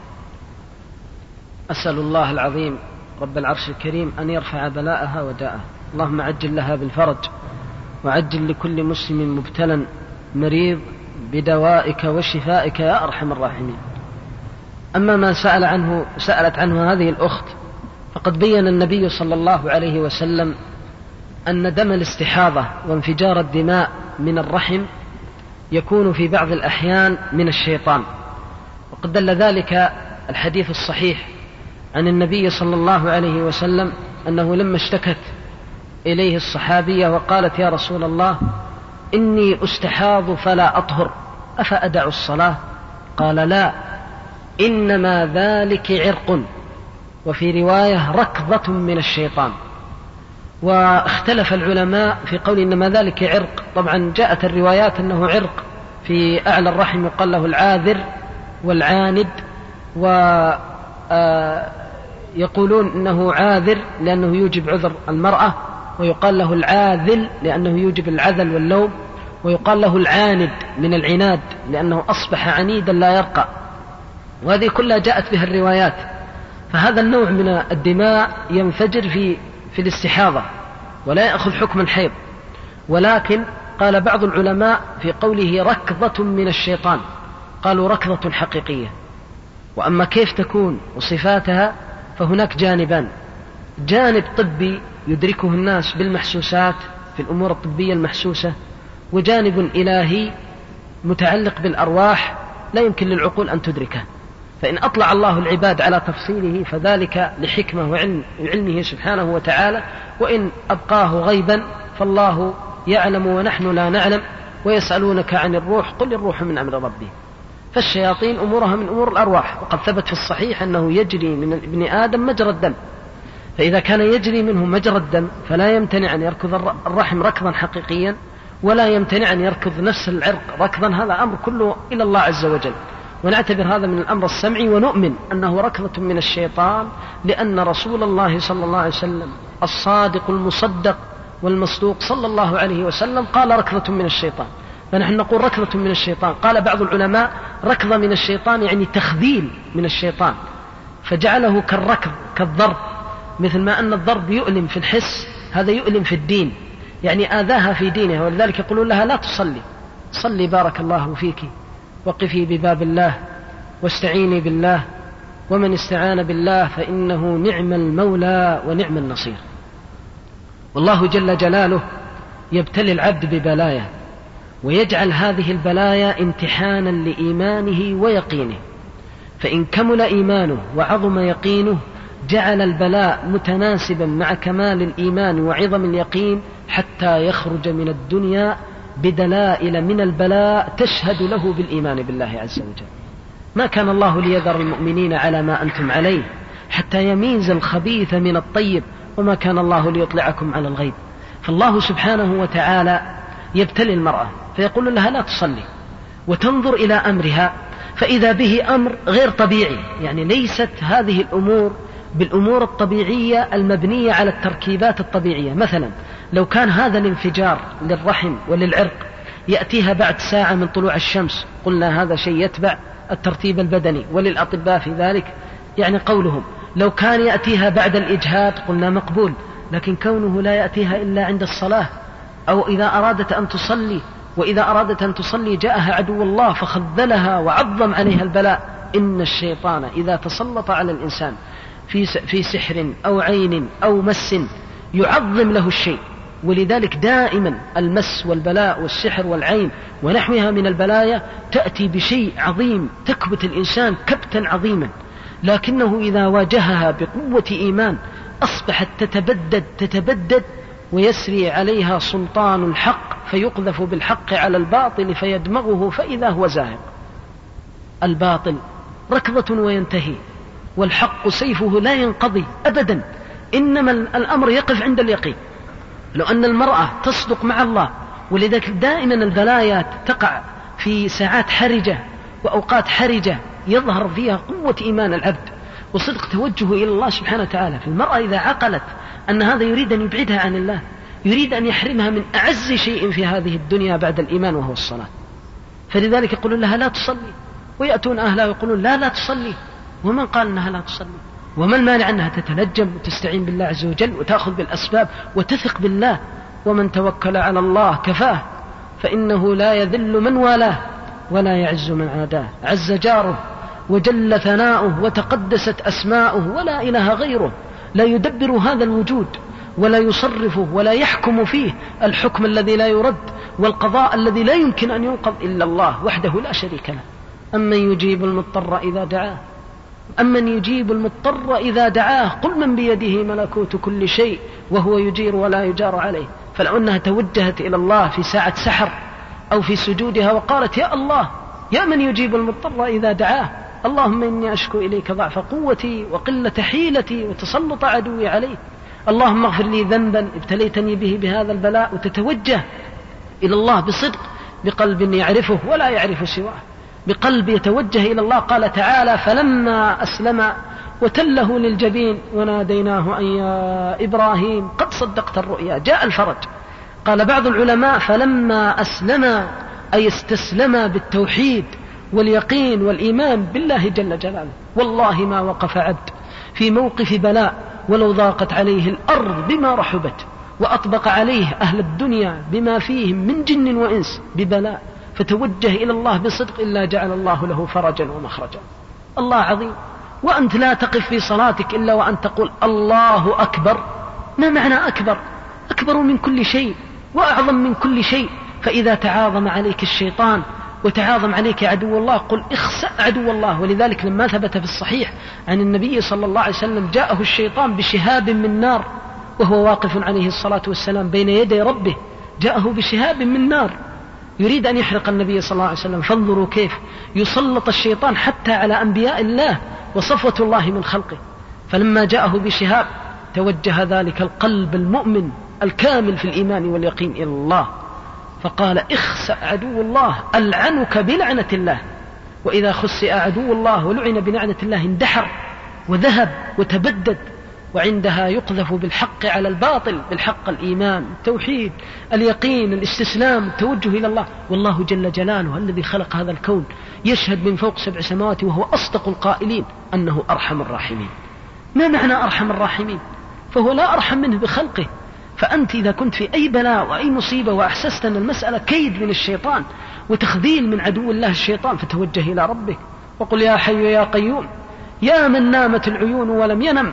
أسأل الله العظيم رب العرش الكريم أن يرفع بلاءها وداءها، اللهم عجل لها بالفرج، وعجل لكل مسلم مبتلى مريض بدوائك وشفائك يا أرحم الراحمين. أما ما سأل عنه سألت عنه هذه الأخت، فقد بين النبي صلى الله عليه وسلم أن دم الاستحاضة وانفجار الدماء من الرحم يكون في بعض الأحيان من الشيطان، وقد دل ذلك الحديث الصحيح عن النبي صلى الله عليه وسلم أنه لما اشتكت إليه الصحابية وقالت يا رسول الله إني أستحاض فلا أطهر أفأدع الصلاة؟ قال لا، إنما ذلك عرق، وفي رواية ركضة من الشيطان. واختلف العلماء في قول إنما ذلك عرق. طبعا جاءت الروايات أنه عرق في أعلى الرحم يقال له العاذر والعاند، ويقولون إنه عاذر لأنه يوجب عذر المرأة، ويقال له العاذل لأنه يوجب العذل واللوم، ويقال له العاند من العناد لأنه أصبح عنيدا لا يرقى. وهذه كلها جاءت بها الروايات. فهذا النوع من الدماء ينفجر في في الاستحاضة ولا يأخذ حكم الحيض، ولكن قال بعض العلماء في قوله ركضة من الشيطان قالوا ركضة حقيقية. وأما كيف تكون وصفاتها فهناك جانبان: جانب طبي يدركه الناس بالمحسوسات في الأمور الطبية المحسوسة، وجانب إلهي متعلق بالأرواح لا يمكن للعقول أن تدركه. فإن أطلع الله العباد على تفصيله فذلك لحكمة وعلم علمه سبحانه وتعالى، وإن أبقاه غيبا فالله يعلم ونحن لا نعلم. ويسألونك عن الروح قل الروح من أمر ربي. فالشياطين أمورها من أمور الأرواح، وقد ثبت في الصحيح أنه يجري من ابن آدم مجرى الدم، فإذا كان يجري منه مجرى الدم فلا يمتنع أن يركض الرحم ركضا حقيقيا، ولا يمتنع أن يركض نفس العرق ركضا. هذا أمر كله إلى الله عز وجل، ونعتبر هذا من الأمر السمعي، ونؤمن أنه ركضة من الشيطان، لأن رسول الله صلى الله عليه وسلم الصادق المصدق والمصدوق صلى الله عليه وسلم قال ركضة من الشيطان، فنحن نقول ركضة من الشيطان. قال بعض العلماء ركضة من الشيطان يعني تخذيل من الشيطان، فجعله كالركض كالضرب، مثل ما أن الضرب يؤلم في الحس هذا يؤلم في الدين، يعني آذاها في دينها. ولذلك يقولون لها لا تصلي، صلي بارك الله فيك، وقفي بباب الله واستعيني بالله، ومن استعان بالله فإنه نعم المولى ونعم النصير. والله جل جلاله يبتلي العبد ببلايا، ويجعل هذه البلايا امتحانا لإيمانه ويقينه، فإن كمل إيمانه وعظم يقينه جعل البلاء متناسبا مع كمال الإيمان وعظم اليقين، حتى يخرج من الدنيا بدلائل من البلاء تشهد له بالإيمان بالله عز وجل. ما كان الله ليذر المؤمنين على ما أنتم عليه حتى يميز الخبيث من الطيب، وما كان الله ليطلعكم على الغيب. فالله سبحانه وتعالى يبتلي المرأة فيقول لها لا تصلي، وتنظر إلى أمرها فإذا به أمر غير طبيعي، يعني ليست هذه الأمور بالأمور الطبيعية المبنية على التركيبات الطبيعية. مثلا لو كان هذا الانفجار للرحم وللعرق يأتيها بعد ساعة من طلوع الشمس، قلنا هذا شيء يتبع الترتيب البدني، وللأطباء في ذلك يعني قولهم. لو كان يأتيها بعد الإجهاد قلنا مقبول، لكن كونه لا يأتيها إلا عند الصلاة أو إذا أرادت أن تصلي، وإذا أرادت أن تصلي جاءها عدو الله فخذلها وعظم عليها البلاء. إن الشيطان إذا تسلط على الإنسان في في سحر أو عين أو مس يعظم له الشيء، ولذلك دائما المس والبلاء والسحر والعين ونحوها من البلايا تأتي بشيء عظيم تكبت الإنسان كبتا عظيما، لكنه إذا واجهها بقوة إيمان أصبحت تتبدد تتبدد ويسري عليها سلطان الحق، فيقذف بالحق على الباطل فيدمغه فإذا هو زاهق. الباطل ركضة وينتهي، والحق سيفه لا ينقضي أبدا، إنما الأمر يقف عند اليقين. لو أن المرأة تصدق مع الله، ولذلك دائما البلايا تقع في ساعات حرجة وأوقات حرجة يظهر فيها قوة إيمان العبد وصدق توجهه إلى الله سبحانه وتعالى. فالمرأة إذا عقلت أن هذا يريد أن يبعدها عن الله، يريد أن يحرمها من أعز شيء في هذه الدنيا بعد الإيمان وهو الصلاة، فلذلك يقولون لها لا تصلي، ويأتون أهلها ويقولون لا لا تصلي. ومن قال أنها لا تصلي؟ وما المانع أنها تتنجم وتستعين بالله عز وجل وتأخذ بالأسباب وتثق بالله؟ ومن توكل على الله كفاه، فإنه لا يذل من والاه ولا يعز من عاداه. عز جاره وجل ثناؤه وتقدست أسماؤه ولا إله غيره، لا يدبر هذا الوجود ولا يصرفه ولا يحكم فيه الحكم الذي لا يرد والقضاء الذي لا يمكن أن ينقض إلا الله وحده لا شريك له. أمن يجيب المضطر إذا دعاه أمن يجيب المضطر إذا دعاه قل من بيده ملكوت كل شيء وهو يجير ولا يجار عليه. فلو أنها توجهت إلى الله في ساعة سحر أو في سجودها وقالت يا الله يا من يجيب المضطر إذا دعاه، اللهم إني أشكو إليك ضعف قوتي وقلة حيلتي وتسلط عدوي عليه، اللهم اغفر لي ذنبا ابتليتني به بهذا البلاء، وتتوجه إلى الله بصدق بقلب يعرفه ولا يعرف سواه، بقلب يتوجه إلى الله. قال تعالى فلما أسلم وتله للجبين وناديناه أن يا إبراهيم قد صدقت الرؤيا جاء الفرج. قال بعض العلماء فلما أسلم أي استسلم بالتوحيد واليقين والإيمان بالله جل جلاله. والله ما وقف عبد في موقف بلاء ولو ضاقت عليه الأرض بما رحبت وأطبق عليه أهل الدنيا بما فيهم من جن وإنس ببلاء فتوجه إلى الله بصدق إلا جعل الله له فرجا ومخرجا. الله عظيم. وأنت لا تقف في صلاتك إلا وأن تقول الله أكبر. ما معنى أكبر؟ أكبر من كل شيء وأعظم من كل شيء. فإذا تعاظم عليك الشيطان وتعاظم عليك عدو الله قل اخسأ عدو الله. ولذلك لما ثبت في الصحيح عن النبي صلى الله عليه وسلم جاءه الشيطان بشهاب من نار وهو واقف عليه الصلاة والسلام بين يدي ربه، جاءه بشهاب من نار يريد أن يحرق النبي صلى الله عليه وسلم. فانظروا كيف يسلط الشيطان حتى على أنبياء الله وصفوة الله من خلقه. فلما جاءه بشهاب توجه ذلك القلب المؤمن الكامل في الإيمان واليقين إلى الله فقال اخسأ عدو الله ألعنك بلعنة الله. وإذا خسئ عدو الله ولعن بلعنة الله اندحر وذهب وتبدد، وعندها يقذف بالحق على الباطل، بالحق الإيمان التوحيد اليقين الاستسلام التوجه إلى الله. والله جل جلاله الذي خلق هذا الكون يشهد من فوق سبع سماوات وهو أصدق القائلين أنه أرحم الراحمين. ما معنى أرحم الراحمين؟ فهو لا أرحم منه بخلقه. فأنت إذا كنت في أي بلاء وأي مصيبة وأحسست أن المسألة كيد من الشيطان وتخذيل من عدو الله الشيطان فتوجه إلى ربك وقل يا حي يا قيوم يا من نامت العيون ولم ينم،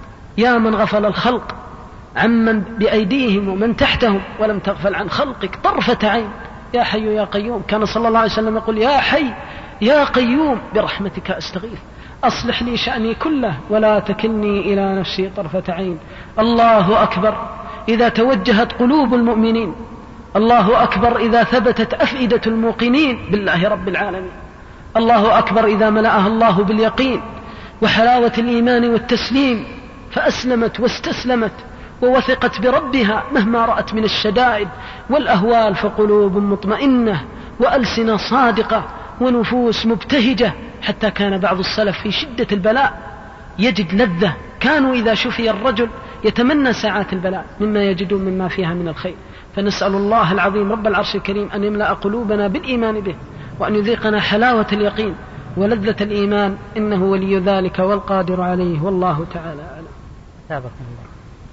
يا من غفل الخلق عمن بأيديهم ومن تحتهم ولم تغفل عن خلقك طرفة عين. يا حي يا قيوم. كان صلى الله عليه وسلم يقول يا حي يا قيوم برحمتك أستغيث أصلح لي شأني كله ولا تكلني إلى نفسي طرفة عين. الله أكبر إذا توجهت قلوب المؤمنين، الله أكبر إذا ثبتت أفئدة الموقنين بالله رب العالمين، الله أكبر إذا ملأها الله باليقين وحلاوة الإيمان والتسليم فأسلمت واستسلمت ووثقت بربها مهما رأت من الشدائد والأهوال. فقلوب مطمئنة وألسنة صادقة ونفوس مبتهجة. حتى كان بعض السلف في شدة البلاء يجد لذة، كانوا إذا شفي الرجل يتمنى ساعات البلاء مما يجدون مما فيها من الخير. فنسأل الله العظيم رب العرش الكريم أن يملأ قلوبنا بالإيمان به وأن يذيقنا حلاوة اليقين ولذة الإيمان إنه ولي ذلك والقادر عليه والله تعالى أعلم. سابقا الله.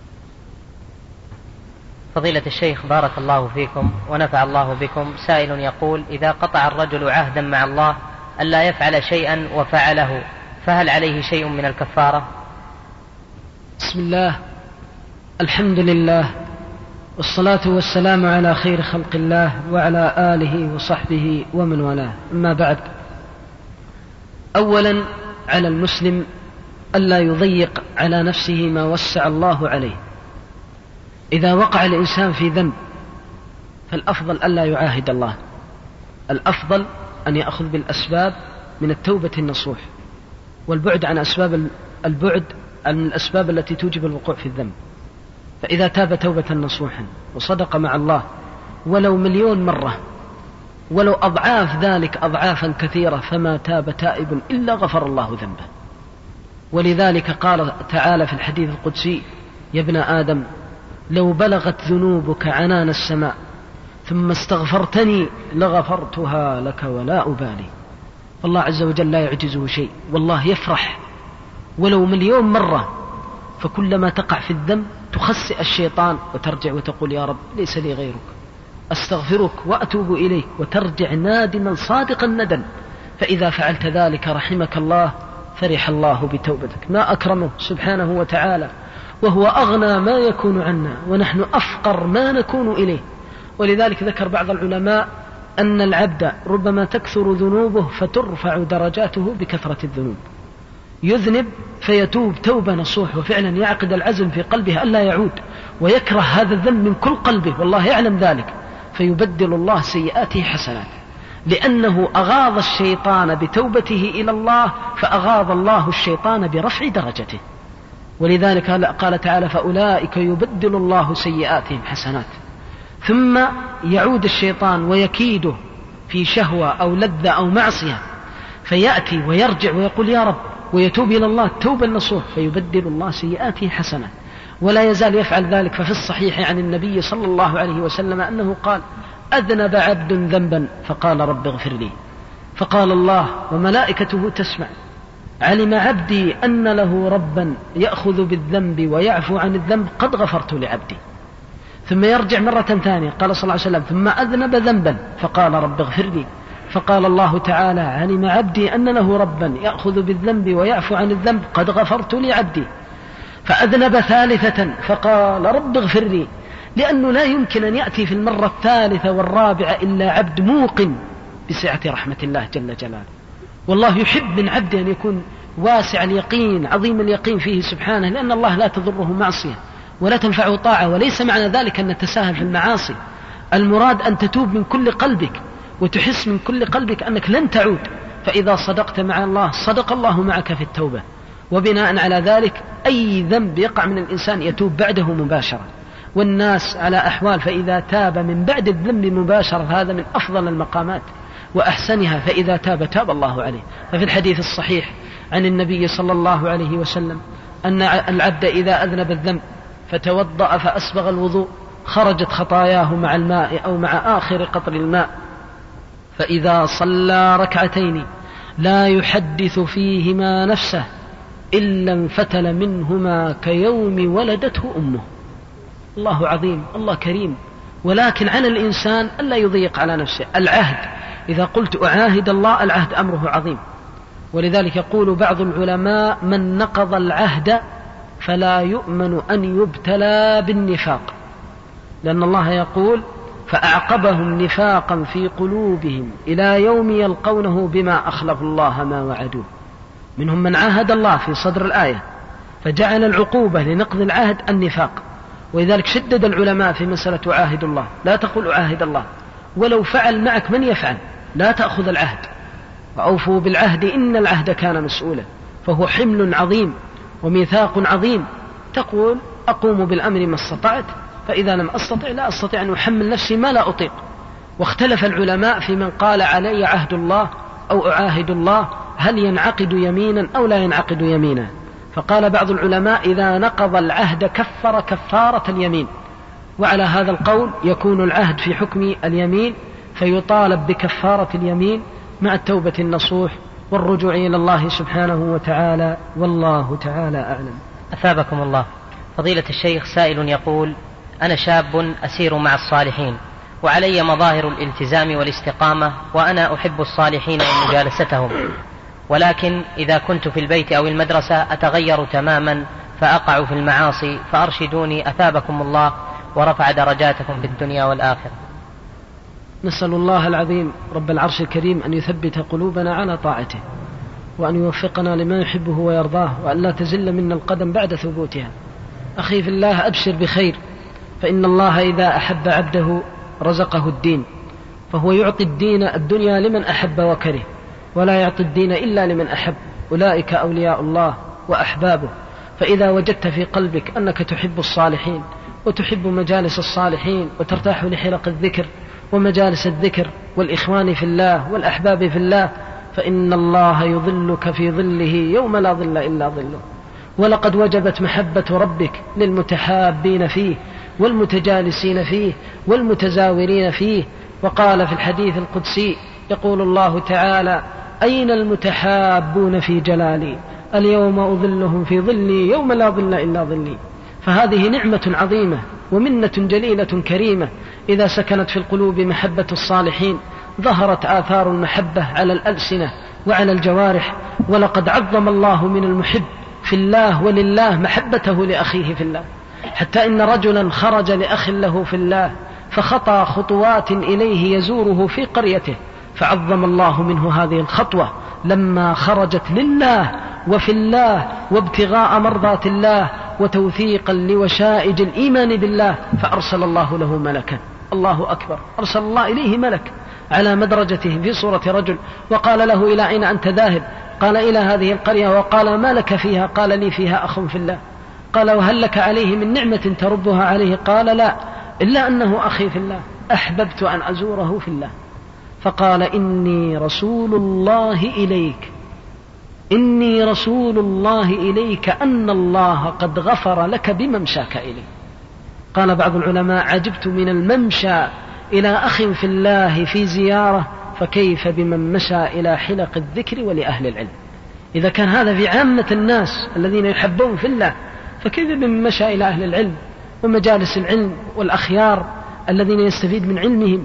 فضيلة الشيخ بارك الله فيكم ونفع الله بكم. سائل يقول إذا قطع الرجل عهدا مع الله ألا يفعل شيئا وفعله فهل عليه شيء من الكفارة؟ بسم الله الحمد لله والصلاة والسلام على خير خلق الله وعلى آله وصحبه ومن والاه. أما بعد، أولا على المسلم ألا يضيق على نفسه ما وسع الله عليه. إذا وقع الإنسان في ذنب فالأفضل ألا يعاهد الله، الأفضل أن يأخذ بالأسباب من التوبة النصوح والبعد عن أسباب البعد من الأسباب التي توجب الوقوع في الذنب. فإذا تاب توبة نصوحا وصدق مع الله ولو مليون مرة ولو أضعاف ذلك أضعافا كثيرة فما تاب تائب إلا غفر الله ذنبه. ولذلك قال تعالى في الحديث القدسي يا ابن آدم لو بلغت ذنوبك عنان السماء ثم استغفرتني لغفرتها لك ولا أبالي. فالله عز وجل لا يعجزه شيء، والله يفرح ولو مليون مرة. فكلما تقع في الذنب تخسئ الشيطان وترجع وتقول يا رب ليس لي غيرك أستغفرك وأتوب إليك، وترجع نادما صادقا ندم. فإذا فعلت ذلك رحمك الله فرح الله بتوبتك. ما أكرمه سبحانه وتعالى وهو أغنى ما يكون عنا ونحن أفقر ما نكون إليه. ولذلك ذكر بعض العلماء أن العبد ربما تكثر ذنوبه فترفع درجاته بكثرة الذنوب. يذنب فيتوب توبة نصوح وفعلا يعقد العزم في قلبه ألا يعود، ويكره هذا الذنب من كل قلبه والله يعلم ذلك، فيبدل الله سيئاته حسنات، لأنه أغاض الشيطان بتوبته إلى الله، فأغاض الله الشيطان برفع درجته. ولذلك قال تعالى فأولئك يبدل الله سيئاتهم حسنات. ثم يعود الشيطان ويكيده في شهوة أو لذة أو معصية، فيأتي ويرجع ويقول يا رب، ويتوب إلى الله التوبة النصوح، فيبدل الله سيئاته حسنات، ولا يزال يفعل ذلك. ففي الصحيح عن النبي صلى الله عليه وسلم أنه قال أذنب عبد ذنبا فقال رب اغفر لي، فقال الله وملائكته تسمع علم عبدي أن له ربا يأخذ بالذنب ويعفو عن الذنب قد غفرت لعبدي. ثم يرجع مرة ثانية قال صلى الله عليه وسلم ثم أذنب ذنبا فقال رب اغفر لي، فقال الله تعالى علم عبدي أن له ربا يأخذ بالذنب ويعفو عن الذنب قد غفرت لعبدي. فأذنب ثالثة فقال رب اغفر لي، لأنه لا يمكن أن يأتي في المرة الثالثة والرابعة إلا عبد موقن بسعة رحمة الله جل جلاله. والله يحب من عبده أن يكون واسع اليقين عظيم اليقين فيه سبحانه، لأن الله لا تضره معصية ولا تنفعه طاعة، وليس معنى ذلك أن نتساهل في المعاصي. المراد أن تتوب من كل قلبك وتحس من كل قلبك أنك لن تعود، فإذا صدقت مع الله صدق الله معك في التوبة. وبناء على ذلك أي ذنب يقع من الإنسان يتوب بعده مباشرة، والناس على أحوال، فإذا تاب من بعد الذنب مباشرة هذا من أفضل المقامات وأحسنها، فإذا تاب تاب الله عليه. ففي الحديث الصحيح عن النبي صلى الله عليه وسلم أن العبد إذا أذنب الذنب فتوضأ فأسبغ الوضوء خرجت خطاياه مع الماء أو مع آخر قطر الماء، فإذا صلى ركعتين لا يحدث فيهما نفسه إلا انفتل منهما كيوم ولدته أمه. الله عظيم، الله كريم، ولكن على الإنسان ألا يضيق على نفسه. العهد إذا قلت أعاهد الله العهد أمره عظيم، ولذلك يقول بعض العلماء من نقض العهد فلا يؤمن أن يبتلى بالنفاق، لأن الله يقول فأعقبهم نفاقا في قلوبهم إلى يوم يلقونه بما أخلفوا الله ما وعدوه. منهم من عاهد الله في صدر الآية فجعل العقوبة لنقض العهد النفاق، ولذلك شدد العلماء في مسألة عاهد الله، لا تقول عاهد الله، ولو فعل معك من يفعل لا تأخذ العهد، وأوفوا بالعهد إن العهد كان مسؤولا، فهو حمل عظيم وميثاق عظيم. تقول أقوم بالأمر ما استطعت، فإذا لم أستطع لا أستطيع أن أحمل نفسي ما لا أطيق. واختلف العلماء في من قال علي عهد الله أو أعاهد الله هل ينعقد يمينا أو لا ينعقد يمينا، فقال بعض العلماء إذا نقض العهد كفر كفارة اليمين، وعلى هذا القول يكون العهد في حكم اليمين فيطالب بكفارة اليمين مع التوبة النصوح والرجوع إلى الله سبحانه وتعالى، والله تعالى أعلم. أثابكم الله. فضيلة الشيخ سائل يقول أنا شاب أسير مع الصالحين وعلي مظاهر الالتزام والاستقامة وأنا أحب الصالحين ومجالستهم، ولكن إذا كنت في البيت أو المدرسة أتغير تماما فأقع في المعاصي، فأرشدوني أثابكم الله ورفع درجاتكم في الدنيا والآخرة. نسأل الله العظيم رب العرش الكريم أن يثبت قلوبنا على طاعته، وأن يوفقنا لما يحبه ويرضاه، وأن لا تزل منا القدم بعد ثبوتها. أخي في الله أبشر بخير، فإن الله إذا أحب عبده رزقه الدين، فهو يعطي الدين الدنيا لمن أحب وكره، ولا يعطي الدين إلا لمن أحب، أولئك أولياء الله وأحبابه. فإذا وجدت في قلبك أنك تحب الصالحين وتحب مجالس الصالحين وترتاح لحلق الذكر ومجالس الذكر والإخوان في الله والأحباب في الله، فإن الله يظلك في ظله يوم لا ظل إلا ظله. ولقد وجبت محبة ربك للمتحابين فيه والمتجالسين فيه والمتزاورين فيه. وقال في الحديث القدسي يقول الله تعالى أين المتحابون في جلالي اليوم أظلهم في ظلي يوم لا ظل إلا ظلي. فهذه نعمة عظيمة ومنة جليلة كريمة، إذا سكنت في القلوب محبة الصالحين ظهرت آثار المحبة على الألسنة وعلى الجوارح. ولقد عظم الله من المحب في الله ولله محبته لأخيه في الله، حتى إن رجلا خرج لأخ له في الله فخطى خطوات إليه يزوره في قريته، فعظم الله منه هذه الخطوة لما خرجت لله وفي الله وابتغاء مرضات الله وتوثيقا لوشائج الإيمان بالله، فأرسل الله له ملكا. الله أكبر، أرسل الله إليه ملك على مدرجته في صورة رجل، وقال له: إلى أين أنت ذاهب؟ قال: إلى هذه القرية. وقال: ما لك فيها؟ قال: لي فيها أخ في الله. قال: وهل لك عليه من نعمة تردها عليه؟ قال: لا، إلا أنه أخي في الله، أحببت أن أزوره في الله. فقال: إني رسول الله إليك، إني رسول الله إليك أن الله قد غفر لك بممشاك إليه. قال بعض العلماء: عجبت من الممشى إلى أخ في الله في زيارة، فكيف بمن مشى إلى حلق الذكر ولأهل العلم؟ إذا كان هذا في عامة الناس الذين يحبون في الله، فكيف بمن مشى إلى أهل العلم ومجالس العلم والأخيار الذين يستفيد من علمهم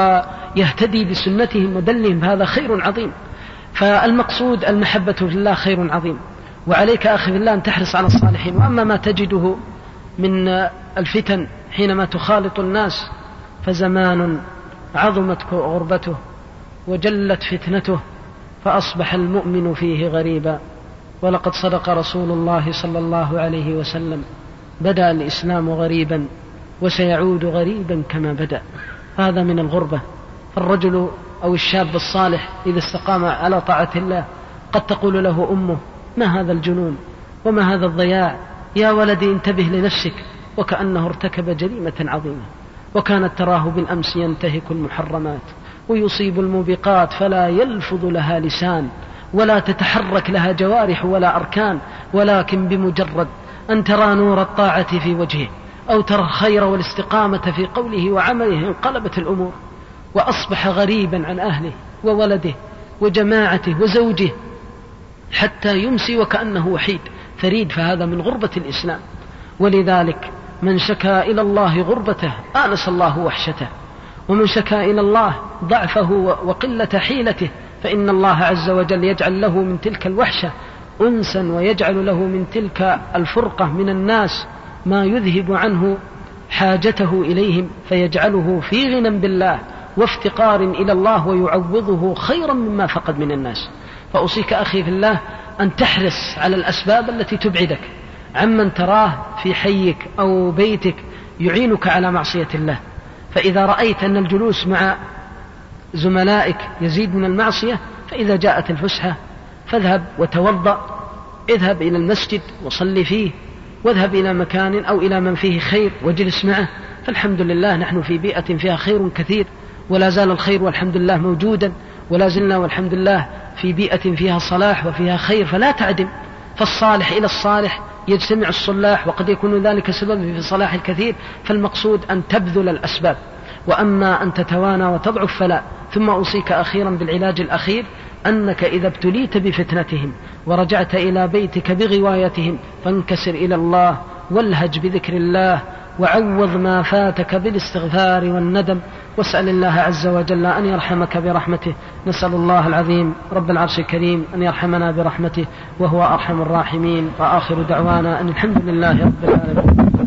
ويهتدي بسنتهم ودلهم؟ هذا خير عظيم. فالمقصود المحبة في الله خير عظيم، وعليك أخي في الله أن تحرص على الصالحين. وأما ما تجده من الفتن حينما تخالط الناس، فزمان عظمت غربته وجلت فتنته، فأصبح المؤمن فيه غريبا. ولقد صدق رسول الله صلى الله عليه وسلم: بدأ الإسلام غريبا وسيعود غريبا كما بدأ. هذا من الغربة. فالرجل أو الشاب الصالح إذا استقام على طاعة الله قد تقول له أمه: ما هذا الجنون وما هذا الضياع، يا ولدي انتبه لنفسك، وكأنه ارتكب جريمة عظيمة. وكانت تراه بالأمس ينتهك المحرمات ويصيب الموبقات، فلا يلفظ لها لسان ولا تتحرك لها جوارح ولا أركان، ولكن بمجرد أن ترى نور الطاعة في وجهه أو ترى الخير والاستقامة في قوله وعمله انقلبت الأمور، وأصبح غريبا عن أهله وولده وجماعته وزوجه حتى يمسي وكأنه وحيد فريد. فهذا من غربة الإسلام. ولذلك من شكا إلى الله غربته آنس الله وحشته، ومن شكا إلى الله ضعفه وقلة حيلته فإن الله عز وجل يجعل له من تلك الوحشة أنسا، ويجعل له من تلك الفرقة من الناس ما يذهب عنه حاجته إليهم، فيجعله في غنى بالله وافتقار إلى الله، ويعوضه خيرا مما فقد من الناس. فأوصيك أخي في الله أن تحرص على الأسباب التي تبعدك عمن تراه في حيك أو بيتك يعينك على معصية الله. فإذا رأيت أن الجلوس مع زملائك يزيد من المعصية، فإذا جاءت الفسحة فاذهب وتوضأ، اذهب إلى المسجد وصلي فيه، واذهب إلى مكان أو إلى من فيه خير واجلس معه. فالحمد لله نحن في بيئة فيها خير كثير، ولا زال الخير والحمد لله موجودا، ولا زلنا والحمد لله في بيئة فيها صلاح وفيها خير، فلا تعدم. فالصالح إلى الصالح يجتمع الصلاح، وقد يكون ذلك سبب في صلاح الكثير. فالمقصود أن تبذل الأسباب، وأما أن تتوانى وتضعف فلا. ثم أوصيك أخيرا بالعلاج الأخير، أنك إذا ابتليت بفتنتهم ورجعت إلى بيتك بغوايتهم فانكسر إلى الله والهج بذكر الله، وعوض ما فاتك بالاستغفار والندم، واسأل الله عز وجل أن يرحمك برحمته. نسأل الله العظيم رب العرش الكريم أن يرحمنا برحمته وهو أرحم الراحمين. وآخر دعوانا أن الحمد لله رب العالمين.